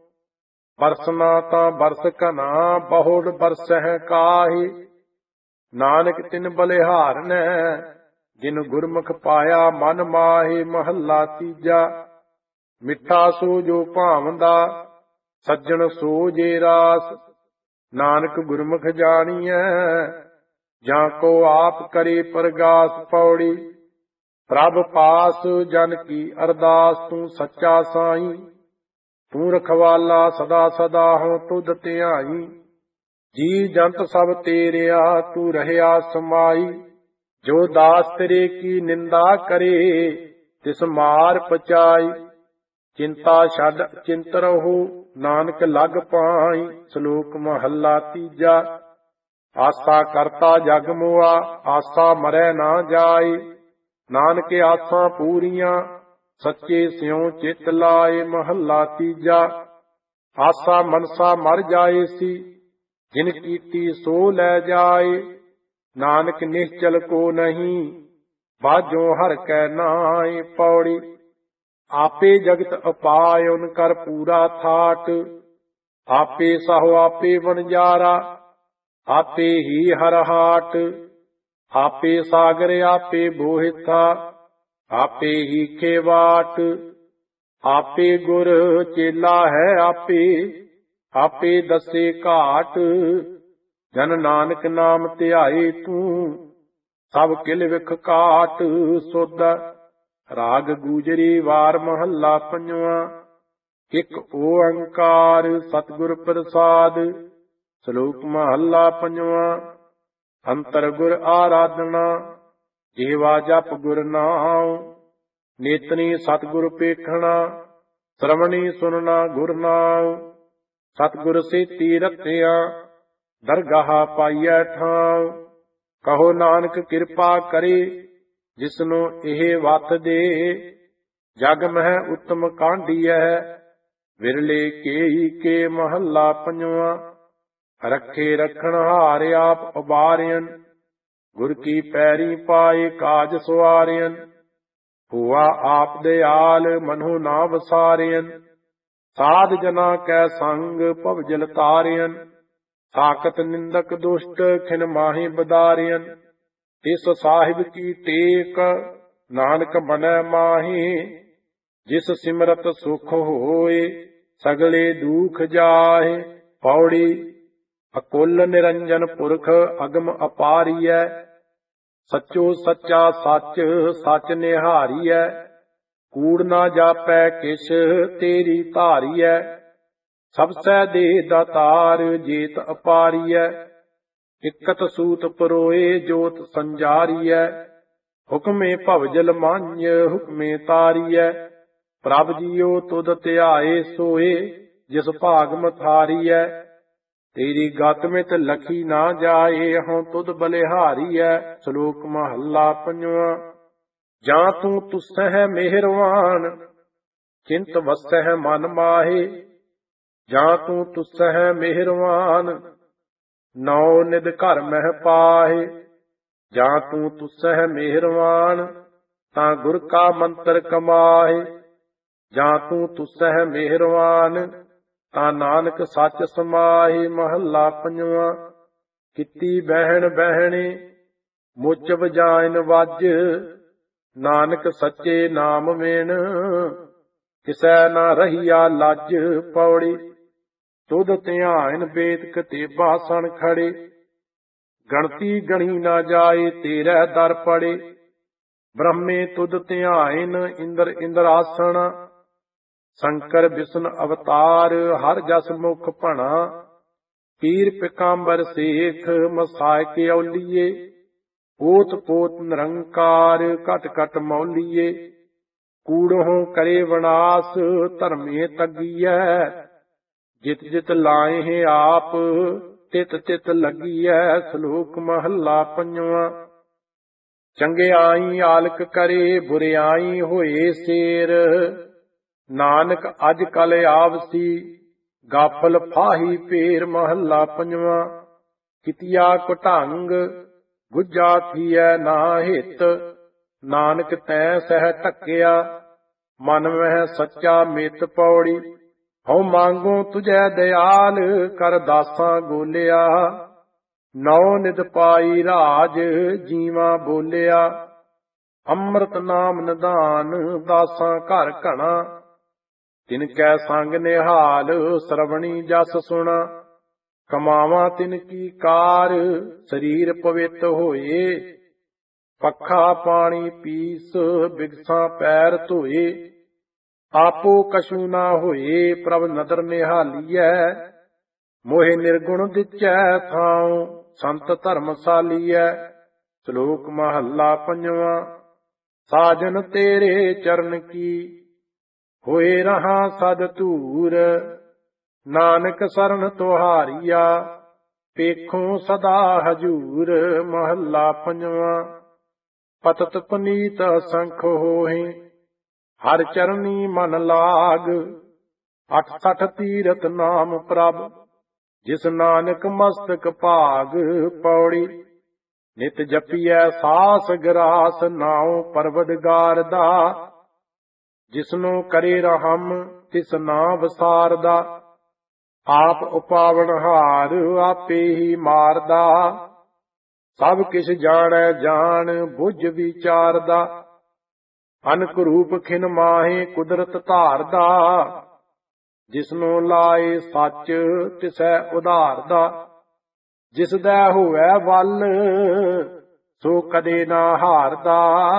ਬਰਸਨਾ ਤਾਂ ਬਰਸ ਘਨਾ, ਬਹੁੜ ਬਰਸਹਿ ਕਾਹੀ। ਨਾਨਕ ਤਿਨ ਬਲਿਹਾਰਨੈ, ਜਿਨ ਗੁਰਮੁਖ ਪਾਇਆ ਮਨ ਮਾਹੀ। ਮਹੱਲਾ ਤੀਜਾ। ਮਿੱਠਾ ਸੋ ਜੋ ਭਾਵੰਦਾ, ਸੱਜਣ ਸੋ ਜੇ ਰਾਸ। ਨਾਨਕ ਗੁਰਮੁਖ ਜਾਣੀਐ, ਜਾਂ ਕੋ ਆਪ ਕਰੇ ਪ੍ਰਗਾਸ। ਪੌੜੀ। ਪ੍ਰਭ ਪਾਸ ਜਨ ਕੀ ਅਰਦਾਸ, ਤੂੰ ਸੱਚਾ ਸਾਈਂ। ਤੂੰ ਰਖਵਾਲਾ ਸਦਾ ਸਦਾ ਹੋ ਤੁਧ ਧਿਆਈ। ਜੀ ਜੰਤ ਸਭ ਤੇਰਿਆ ਤੂੰ ਰਹਿਆ ਸਮਾਈ। ਜੋ ਦਾਸ ਤੇਰੇ ਕੀ ਨਿੰਦਾ ਕਰੇ ਤਿਸ ਮਾਰ ਪਚਾਈ। ਚਿੰਤਾ ਛੱਡ ਚਿੰਤ ਰਹੋ ਨਾਨਕ ਲਗ ਪਾਈ। ਸ਼ਲੋਕ ਮਹੱਲਾ ਤੀਜਾ। ਆਸਾ ਕਰਤਾ ਜਗ ਮੁਆ ਆਸਾ ਮਰੈ ਨਾ ਜਾਏ। ਨਾਨਕ ਆਸਾਂ ਪੂਰੀਆਂ ਸੱਚੇ ਸਿਉ ਚਿਤ ਲਾਏ। ਮਹੱਲਾ ਤੀਜਾ। ਆਸਾ ਮਨਸਾ ਮਰ ਜਾਏ ਸੀ ਜਿਨ ਕੀਤੀ ਸੋ ਲੈ ਜਾਏ। ਨਾਨਕ ਨਿਸ਼ਚਲ ਕੋ ਨਹੀਂ ਬਾਝੋਂ ਹਰ ਕੈ ਨਾਏ। ਪੌੜੀ। ਆਪੇ ਜਗਤ ਅਪਾਇ ਉਨ ਕਰ ਪੂਰਾ ਥਾਟ। ਆਪੇ ਸਹੁ ਆਪੇ ਵਣਜਾਰਾ ਆਪੇ ਹੀ ਹਰ ਹਾਟ। ਆਪੇ ਸਾਗਰ ਆਪੇ ਬੋਹਿਥਾ ਆਪੇ ਹੀ ਖੇਵਾਟ। ਆਪੇ ਗੁਰ ਚੇਲਾ ਹੈ ਆਪੇ ਆਪੇ ਦਸੇ ਘਾਟ। ਜਨ ਨਾਨਕ ਨਾਮ ਧਿਆਏ ਤੂੰ ਸਭ ਕਿਲ ਵਿਖ ਕਾਟ। ਸੁਧ। ਰਾਗ ਗੂਜਰੀ ਵਾਰ ਮਹੱਲਾ ਪੰਜਵਾਂ। ਇਕ ਓੰਕਾਰ ਸਤਿਗੁਰ ਪ੍ਰਸਾਦ। ਸ਼ਲੋਕ ਮਹੱਲਾ ਪੰਜਵਾਂ। ਅੰਤਰ ਗੁਰ ਆਰਾਧਨਾ ਜੀਵਾ ਜਪ ਗੁਰ ਨਾਮ। ਨੇਤਨੀ ਸਤਿਗੁਰ ਪੇਖਣਾ ਸ਼ਰਵਣੀ ਸੁਨਣਾ ਗੁਰ ਨਾਮ। ਸਤਿਗੁਰ ਸੇਤੀ ਰਤਿਆ ਦਰਗਾਹ ਪਾਈਐ ਠਾਂ। ਕਹੋ ਨਾਨਕ ਕਿਰਪਾ ਕਰੇ ਜਿਸਨੂੰ ਇਹ ਵਤ ਦੇ। ਜਗ ਮਹਿ ਉੱਤਮ ਕਾਂਢੀਐ ਵਿਰਲੇ ਕੇਈ ਕੇ। ਮਹੱਲਾ ਪੰਜਵਾਂ। ਰੱਖੇ ਰੱਖਣ ਹਾਰ ਆਪ ਉਬਾਰਿਅਨ ਗੁਰ ਕੀ ਪੈਰੀ ਪਾਏ ਕਾਜ ਸਵਾਰਿਅਨ। ਹੁਆ ਆਪ ਦਿਆਲ ਮਨਹੁ ਨਾ ਵਸਾਰਿਅਨ। ਸਾਧ ਜਨਾ ਕੈ ਸੰਗ ਭਵਜਲ ਤਾਰਿਅਨ। ਸਾਕਤ ਨਿੰਦਕ ਦੁਸ਼ਟ ਖਿਨ ਮਾਹੀ ਬਦਾਰਿਅਨ। ਤਿਸ ਸਾਹਿਬ ਕੀ ਟੇਕ ਨਾਨਕ ਬਣੈ ਮਾਹੀ। ਜਿਸ ਸਿਮਰਤ ਸੁਖ ਹੋਏ ਸਗਲੇ ਦੁਖ ਜਾਹੇ। ਪੌੜੀ। ਅਕੁਲ ਨਿਰੰਜਨ ਪੁਰਖ ਅਗਮ ਅਪਾਰੀਐ। ਸਚੋ ਸੱਚਾ ਸੱਚ ਸੱਚ ਨਿਹਾਰੀਐ। ਕੂੜ ਨਾ ਜਾਪੈ ਕਿਛ ਤੇਰੀ ਧਾਰੀਐ। ਸਭ ਸਹਿ ਦੇ ਦਾਤਾਰ ਜੇਤ ਅਪਾਰੀਐ। ਇਕਤ ਸੂਤ ਪਰੋਏ ਜੋਤ ਸੰਜਾਰੀਐ। ਹੁਕਮੇ ਭਵਜਲ ਮਾਂਝ ਹੁਕਮੇ ਤਾਰੀਐ। ਪ੍ਰਭ ਜੀਓ ਤੁਧ ਧਿਆਏ ਸੋਏ ਜਿਸ ਭਾਗ ਮਥਾਰੀਐ। ਤੇਰੀ ਗਤ ਮਿਤ ਲਖੀ ਨਾ ਜਾਏ ਹਉ ਤੁਧ ਬਲਿਹਾਰੀਐ। ਸ਼ਲੋਕ ਮਹੱਲਾ ਪੰਜਵਾਂ। ਜਾਂ ਤੂੰ ਤੁਸਹਿ ਮਿਹਰਵਾਨ ਚਿੰਤ ਵਸਹਿ ਮਨ ਮਾਹੇ। ਜਾਂ ਤੂੰ ਤੁਸਹਿ ਮਿਹਰਵਾਨ ਨੌ ਨਿਧ ਘਰ ਮਹਿ ਪਾਹੇ। ਜਾਂ ਤੂੰ ਤੁਸਹਿ ਮਿਹਰਵਾਨ ਤਾਂ ਗੁਰ ਕਾ ਮੰਤਰ ਕਮਾਹੇ। ਜਾਂ ਤੂੰ ਤੁਸਹਿ ਮਿਹਰਵਾਨ ਤਾਂ ਨਾਨਕ ਸੱਚ ਸਮਾਹੇ। ਮਹੱਲਾ ਪੰਜਵਾਂ। ਕੀਤੀ ਬਹਿਣ ਬਹਿਣੇ ਮੁੱਚ ਵਜਾਇਨ ਵੱਜ। ਨਾਨਕ ਸੱਚੇ ਨਾਮ ਮੇਨ ਕਿਸੈ ਨਾ ਰਹੀਆ ਲੱਜ। ਪੌੜੀ। ਤੁਧ ਧਿਆਨ ਬੇਦ ਕਤੇਬਾ ਸਣ ਖੜੇ। ਗਣਤੀ ਗਣੀ ਨਾ ਜਾਏ ਤੇਰੇ ਦਰ ਪੜੇ। ਬ੍ਰਹਮੇ ਤੁਧ ਧਿਆਨ ਇੰਦਰ ਇੰਦਰਾਸਣ। ਸ਼ੰਕਰ ਵਿਸ਼ਨ ਅਵਤਾਰ ਹਰ ਜਸ ਮੁਖ ਭਣਾ। ਪੀਰ ਪਿਕਾੰਬਰ ਸੇਖ ਮਸਾਇਕ ਔਲੀਏ। ਓਤ ਪੋਤ ਨਿਰੰਕਾਰ ਘਟ ਘਟ ਮੌਲੀਏ। ਕੂੜਹੁ ਕਰੇ ਵਿਨਾਸ਼ ਧਰਮੇ ਤੱਗੀਐ। ਜਿਤ ਜਿਤ ਲਾਏ ਆਪ ਤਿਤ ਤਿਤ ਲੱਗੀਐ। ਸ਼ਲੋਕ ਮਹੱਲਾ ਪੰਜਵਾਂ। ਚੰਗਿਆਈ ਆਲਕ ਕਰੇ ਬੁਰਿਆਈ ਹੋਏ ਸੇਰ। ਨਾਨਕ ਅੱਜ ਕਲ ਆਵਸੀ ਗਾਫਲ ਫਾਹੀ ਪੇਰ। ਮਹੱਲਾ ਪੰਜਵਾਂ। ਕਿਤਿਆ ਕੁਢੰਗ ਗੁੱਜਾ ਥੀਐ ਨਾ ਹਿਤ। ਨਾਨਕ ਤੈ ਸਹਿ ਢੱਕਿਆ ਮਨ ਮਹਿ ਸੱਚਾ ਮਿਤ। ਪੌੜੀ। ਹਉ ਮੰਗੋ ਤੁਝੈ ਦਿਆਲ ਕਰ ਦਾਸਾਂ ਗੋਲਿਆ। ਨੌ ਨਿਧ ਪਾਈ ਰਾਜ ਜੀਵਾ ਬੋਲਿਆ। ਅੰਮ੍ਰਿਤ ਨਾਮ ਨਿਧਾਨ ਦਾਸਾਂ ਘਰ ਘਣਾ। ਤਿਨ ਕੈ ਸੰਗ ਨਿਹਾਲ ਸਰਵਣੀ ਜਸ ਸੁਣਾ। ਕਮਾਵਾਂ ਤਿਨ ਕੀ ਕਾਰ ਸਰੀਰ ਪਵਿੱਤ ਹੋਏ। ਪੱਖਾ ਪਾਣੀ ਪੀਸ ਬਿਗਸਾਂ ਪੈਰ ਧੋਏ। ਆਪੋ ਕਛੂ ਨਾ ਹੋਏ ਪ੍ਰਭ ਨਦਰ ਨਿਹਾਲੀਐ। ਮੋਹਿ ਨਿਰਗੁਣ ਦਿਚੈ ਥਾਉ ਸੰਤ ਧਰਮਸਾਲੀਐ। ਸ਼ਲੋਕ ਮਹੱਲਾ ਪੰਜਵਾਂ। ਸਾਜਨ ਤੇਰੇ ਚਰਨ ਕੀ ਹੋਏ ਰਹਾ ਸਦ ਧੂਰ। ਨਾਨਕ ਸਰਨ ਤੁਹਾਰੀਆ ਪੇਖੋਂ ਸਦਾ ਹਜੂਰ। ਮਹੱਲਾ ਪੰਜਵਾਂ। ਪਤਤ ਪਨੀਤ ਅਸੰਖ ਹੋਹਿ ਹਰ ਚਰਨੀ ਮਨ ਲਾਗ। ਅਠ ਸਠ ਤੀਰਥ ਨਾਮ ਪ੍ਰਭ ਜਿਸ ਨਾਨਕ ਮਸਤਕ ਭਾਗ। ਪੌੜੀ। ਨਿਤ ਜਪੀਐ ਸਾਸ ਗਰਾਸ ਨਾਉ ਪਰਵਦਗਾਰ ਦਾ। ਜਿਸਨੂੰ ਕਰੇ ਰਹਮ ਤਿਸ ਨਾ ਵਸਾਰਦਾ। ਆਪ ਉਪਾਵਨਹਾਰ ਆਪੇ ਹੀ ਮਾਰਦਾ। ਸਭ ਕਿਛ ਜਾਣੈ ਜਾਣ ਬੁੱਝ ਵਿਚਾਰਦਾ। ਅਨਕ ਰੂਪ ਖਿਨ ਮਾਹੇ ਕੁਦਰਤ ਧਾਰਦਾ। ਜਿਸਨੂੰ ਲਾਏ ਸੱਚ ਤਿਸੈ ਉਧਾਰਦਾ। ਜਿਸ ਦਾ ਹੋਵੈ ਵੱਲ ਸੋ ਕਦੇ ਨਾ ਹਾਰਦਾ।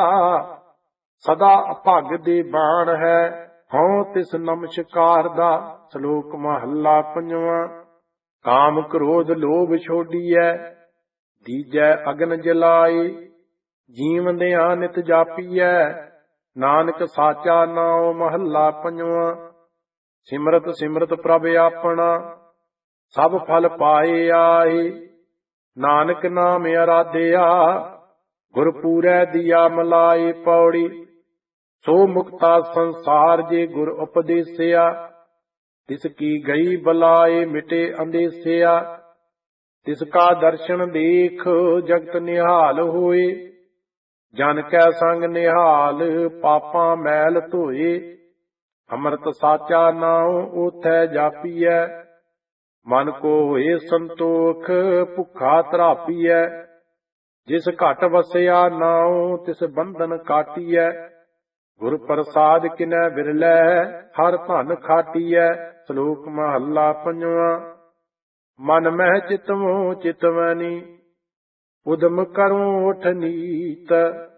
ਸਦਾ ਅਭੰਗ ਦੇ ਬਾਣ ਹੈ ਹਉ ਤਿਸ ਨਮਸਕਾਰ ਦਾ। ਸ਼ਲੋਕ ਮਹੱਲਾ ਪੰਜਵਾਂ। ਕਾਮ ਕ੍ਰੋਧ ਲੋਭ ਛੋਡੀਐ ਦੀਜੈ ਅਗਨ ਜਲਾਏ। ਜੀਵਦਿਆਂ ਨਿਤ ਜਾਪੀਐ ਨਾਨਕ ਸਾਚਾ ਨਾਉ। ਮਹੱਲਾ ਪੰਜਵਾਂ। ਸਿਮਰਤ ਸਿਮਰਤ ਪ੍ਰਭ ਆਪਣਾ ਸਭ ਫਲ ਪਾਏ ਆਏ। ਨਾਨਕ ਨਾਮ ਅਰਾਧਿਆ ਗੁਰ ਪੂਰੈ ਦੀਆ ਮਲਾਏ। ਪੌੜੀ। ਸੋ ਮੁਕਤਾ ਸੰਸਾਰ ਜੇ ਗੁਰ ਉਪਦੇਸਿਆ। ਤਿਸ ਕੀ ਗਈ ਬਲਾਏ ਮਿਟੇ ਅੰਦੇਸਿਆ। ਤਿਸ ਕਾ ਦਰਸ਼ਨ ਦੇਖ ਜਗਤ ਨਿਹਾਲ ਹੋਏ। ਜਨ ਕੈ ਸੰਗ ਨਿਹਾਲ ਪਾਪਾਂ ਮੈਲ ਧੋਏ। ਅੰਮ੍ਰਿਤ ਸਾਚਾ ਨਾਉ ਓਥੈ ਜਾਪੀਐ। ਮਨ ਕੋ ਹੋਏ ਸੰਤੋਖ ਭੁੱਖਾ ਤਰਾਪੀਐ। ਜਿਸ ਘਟ ਵਸਿਆ ਨਾਉ ਤਿਸ ਬੰਧਨ ਕਾਟੀਐ। ਗੁਰ ਪ੍ਰਸਾਦ ਕਿਨੈ ਬਿਰਲੈ ਹਰ ਧਨ ਖਾਟੀਐ। ਸ਼ਲੋਕ ਮਹੱਲਾ ਪੰਜਵਾਂ। ਮਨ ਮਹਿ ਚਿਤਵੋ ਚਿਤਵਨੀ ਉਦਮ ਕਰੂੰ ਉਠ ਨੀਤ।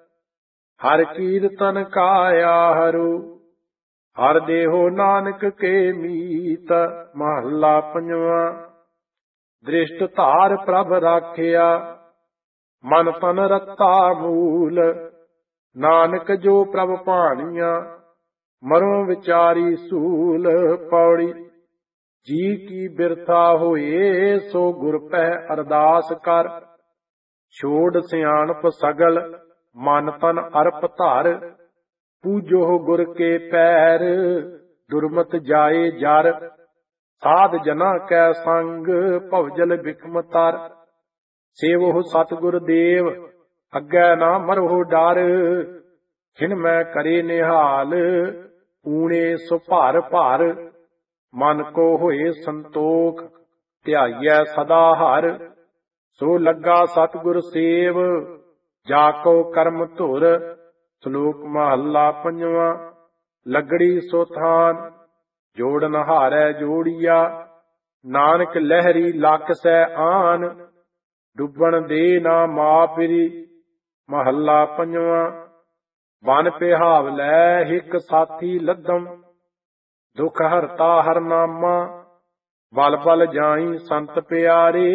ਹਰ ਕੀਰਤਨ ਕਾਇਆ ਹਰੂ ਹਰ ਦੇਹੋ ਨਾਨਕ ਕੇ ਮੀਤ। ਮਹੱਲਾ ਪੰਜਵਾਂ। ਦ੍ਰਿਸ਼ਟ ਧਾਰ ਪ੍ਰਭ ਰਾਖਿਆ ਮਨ ਤਨ ਰਤਾ ਮੂਲ। ਨਾਨਕ ਜੋ ਪ੍ਰਭ ਭਾਣੀਆਂ ਮਰੋ ਵਿਚਾਰੀ ਸੂਲ। ਪੌੜੀ। ਜੀ ਕੀ ਬਿਰਥਾ ਹੋਏ ਸੋ ਗੁਰ ਪਹਿ ਅਰਦਾਸ ਕਰ। ਛੋੜ ਸਿਆਣਪ ਸਗਲ ਮਨ ਤਨ ਅਰਪ ਧਰ। ਪੂਜੋ ਗੁਰ ਕੇ ਪੈਰ ਦੁਰਮਤ ਜਾਏ ਜਰ। ਸਾਧ ਜਨਾ ਕੈ ਸੰਗ ਭਵਜਲ ਬਿਖਮ ਤਰ। ਸੇਵੋ ਸਤਿਗੁਰ ਦੇਵ ਅੱਗੇ ਨਾ ਮਰੋ ਡਰ। ਖਿਨ ਮੈਂ ਕਰੇ ਨਿਹਾਲ ਊਣੇ ਸੋ ਭਰ ਭਰ। ਮਨ ਕੋ ਹੋਏ ਸੰਤੋਖ ਧਿਆਈਐ ਸਦਾ ਹਰ। ਸੋ ਲੱਗਾ ਸਤਿਗੁਰ ਸੇਵ ਜਾ ਕੋ ਕਰਮ ਧੁਰ। ਸ਼ਲੋਕ ਮਹੱਲਾ ਪੰਜਵਾਂ। ਲੱਗੜੀ ਸੋ ਥਾਨ ਜੋੜਨ ਹਾਰੈ ਜੋੜੀਆ। ਨਾਨਕ ਲਹਿਰੀ ਲਖਸੈ ਆਨ ਡੁੱਬਣ ਦੇ ਨਾ ਮਾਪਰੀ। ਮਹੱਲਾ ਪੰਜਵਾਂ। ਬਨ ਪਿਹਾਵ ਲੈ ਹਿਕ ਸਾਥੀ ਲੱਦਮ ਦੁਖ ਹਰਤਾ ਹਰ ਨਾਮਾ। ਬਲ ਬਲ ਜਾਈ ਸੰਤ ਪਿਆਰੇ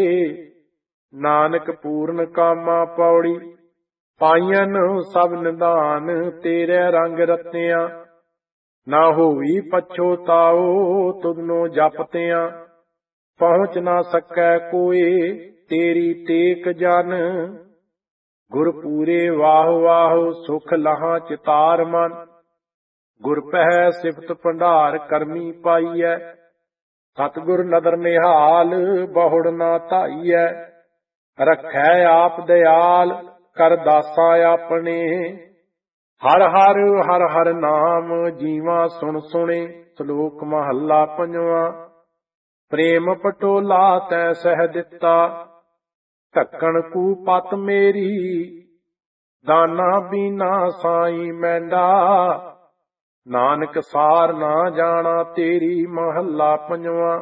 ਨਾਨਕ ਪੂਰਨ ਕਾਮਾ। ਪੌੜੀ। ਪਾਈਨ ਸਭ ਨਿਧਾਨ ਤੇਰੇ ਰੰਗ ਰਤਿਆਂ। ਨਾ ਹੋਈ ਪਛੋਤਾਓ ਤੁਧਨੋ ਜਪਤਿਆਂ। ਪਹੁੰਚ ਨਾ ਸਕੈ ਕੋਏ ਤੇਰੀ ਟੇਕ ਜਨ। ਗੁਰ ਪੂਰੇ ਵਾਹ ਵਾਹ ਸੁਖ ਲਹਾਂ ਚਿਤਾਰ ਮਨ। ਗੁਰ ਪਹਿ ਸਿਫਤ ਭੰਡਾਰ ਕਰਮੀ ਪਾਈਐ। ਸਤਿਗੁਰ ਨਦਰ ਨਿਹਾਲ ਬਹੁੜ ਨਾ ਧਾਈਐ। ਰੱਖੈ ਆਪ ਦਿਆਲ ਕਰ ਦਾਸਾ ਆਪਣੇ। ਹਰ ਹਰ ਹਰ ਹਰ ਨਾਮ ਜੀਵਾ ਸੁਣ ਸੁਣੇ। ਸ਼ਲੋਕ ਮਹੱਲਾ ਪੰਜਵਾਂ। ਪ੍ਰੇਮ ਪਟੋਲਾ ਤੈ ਸਹਿ ਦਿੱਤਾ ਢੱਕਣ ਕੂ ਪਤ ਮੇਰੀ। ਦਾਨਾ ਬੀਨਾ ਸਾਈ ਮੈਂਡਾ ਨਾਨਕ ਸਾਰ ਨਾ ਜਾਣਾ ਤੇਰੀ। ਮਹੱਲਾ ਪੰਜਵਾਂ।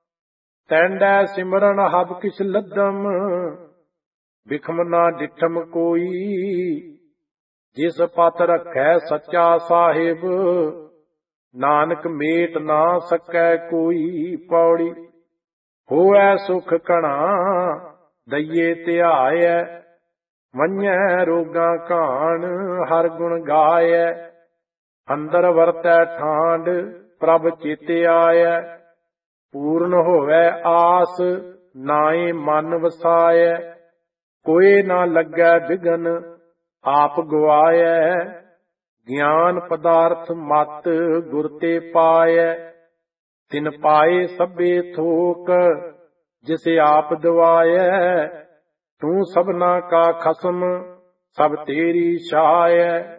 ਤੈਂਡੈ ਸਿਮਰਨ ਹਬ ਕਿਛ ਲੱਦਮ ਬਿਖਮ ਨਾ ਡਿਠਮ ਕੋਈ। ਜਿਸ ਪਤ ਰੱਖੈ ਸੱਚਾ ਸਾਹਿਬ ਨਾਨਕ ਮੇਟ ਨਾ ਸਕੈ ਕੋਈ। ਪੌੜੀ ਹੋਵੈ ਸੁਖ ਘਣਾ ਦਈਏ ਧਿਆਇਐ, ਵੰਝੈ ਰੋਗਾਂ ਘਾਣ ਹਰ ਗੁਣ ਗਾਇਐ। ਅੰਦਰ ਵਰਤੈ ਠਾਂਡ ਪ੍ਰਭ ਚੇਤੇ ਆਇਐ, ਪੂਰਨ ਹੋਵੈ ਆਸ ਨਾਏ ਮਨ ਵਸਾਇਐ। ਕੋਏ ਨਾ ਲੱਗੈ ਬਿਗਨ ਆਪ ਗਵਾਇਐ, ਗਿਆਨ ਪਦਾਰਥ ਮਤ ਗੁਰ ਤੇ ਪਾਇਐ। ਤਿਨ ਪਾਏ ਸਭੇ ਥੋਕ ਜਿਸ ਆਪ ਦਵਾਇਐ, ਤੂੰ ਸਭਨਾ ਕਾ ਖਸਮ ਸਭ ਤੇਰੀ ਛਾਇਐ।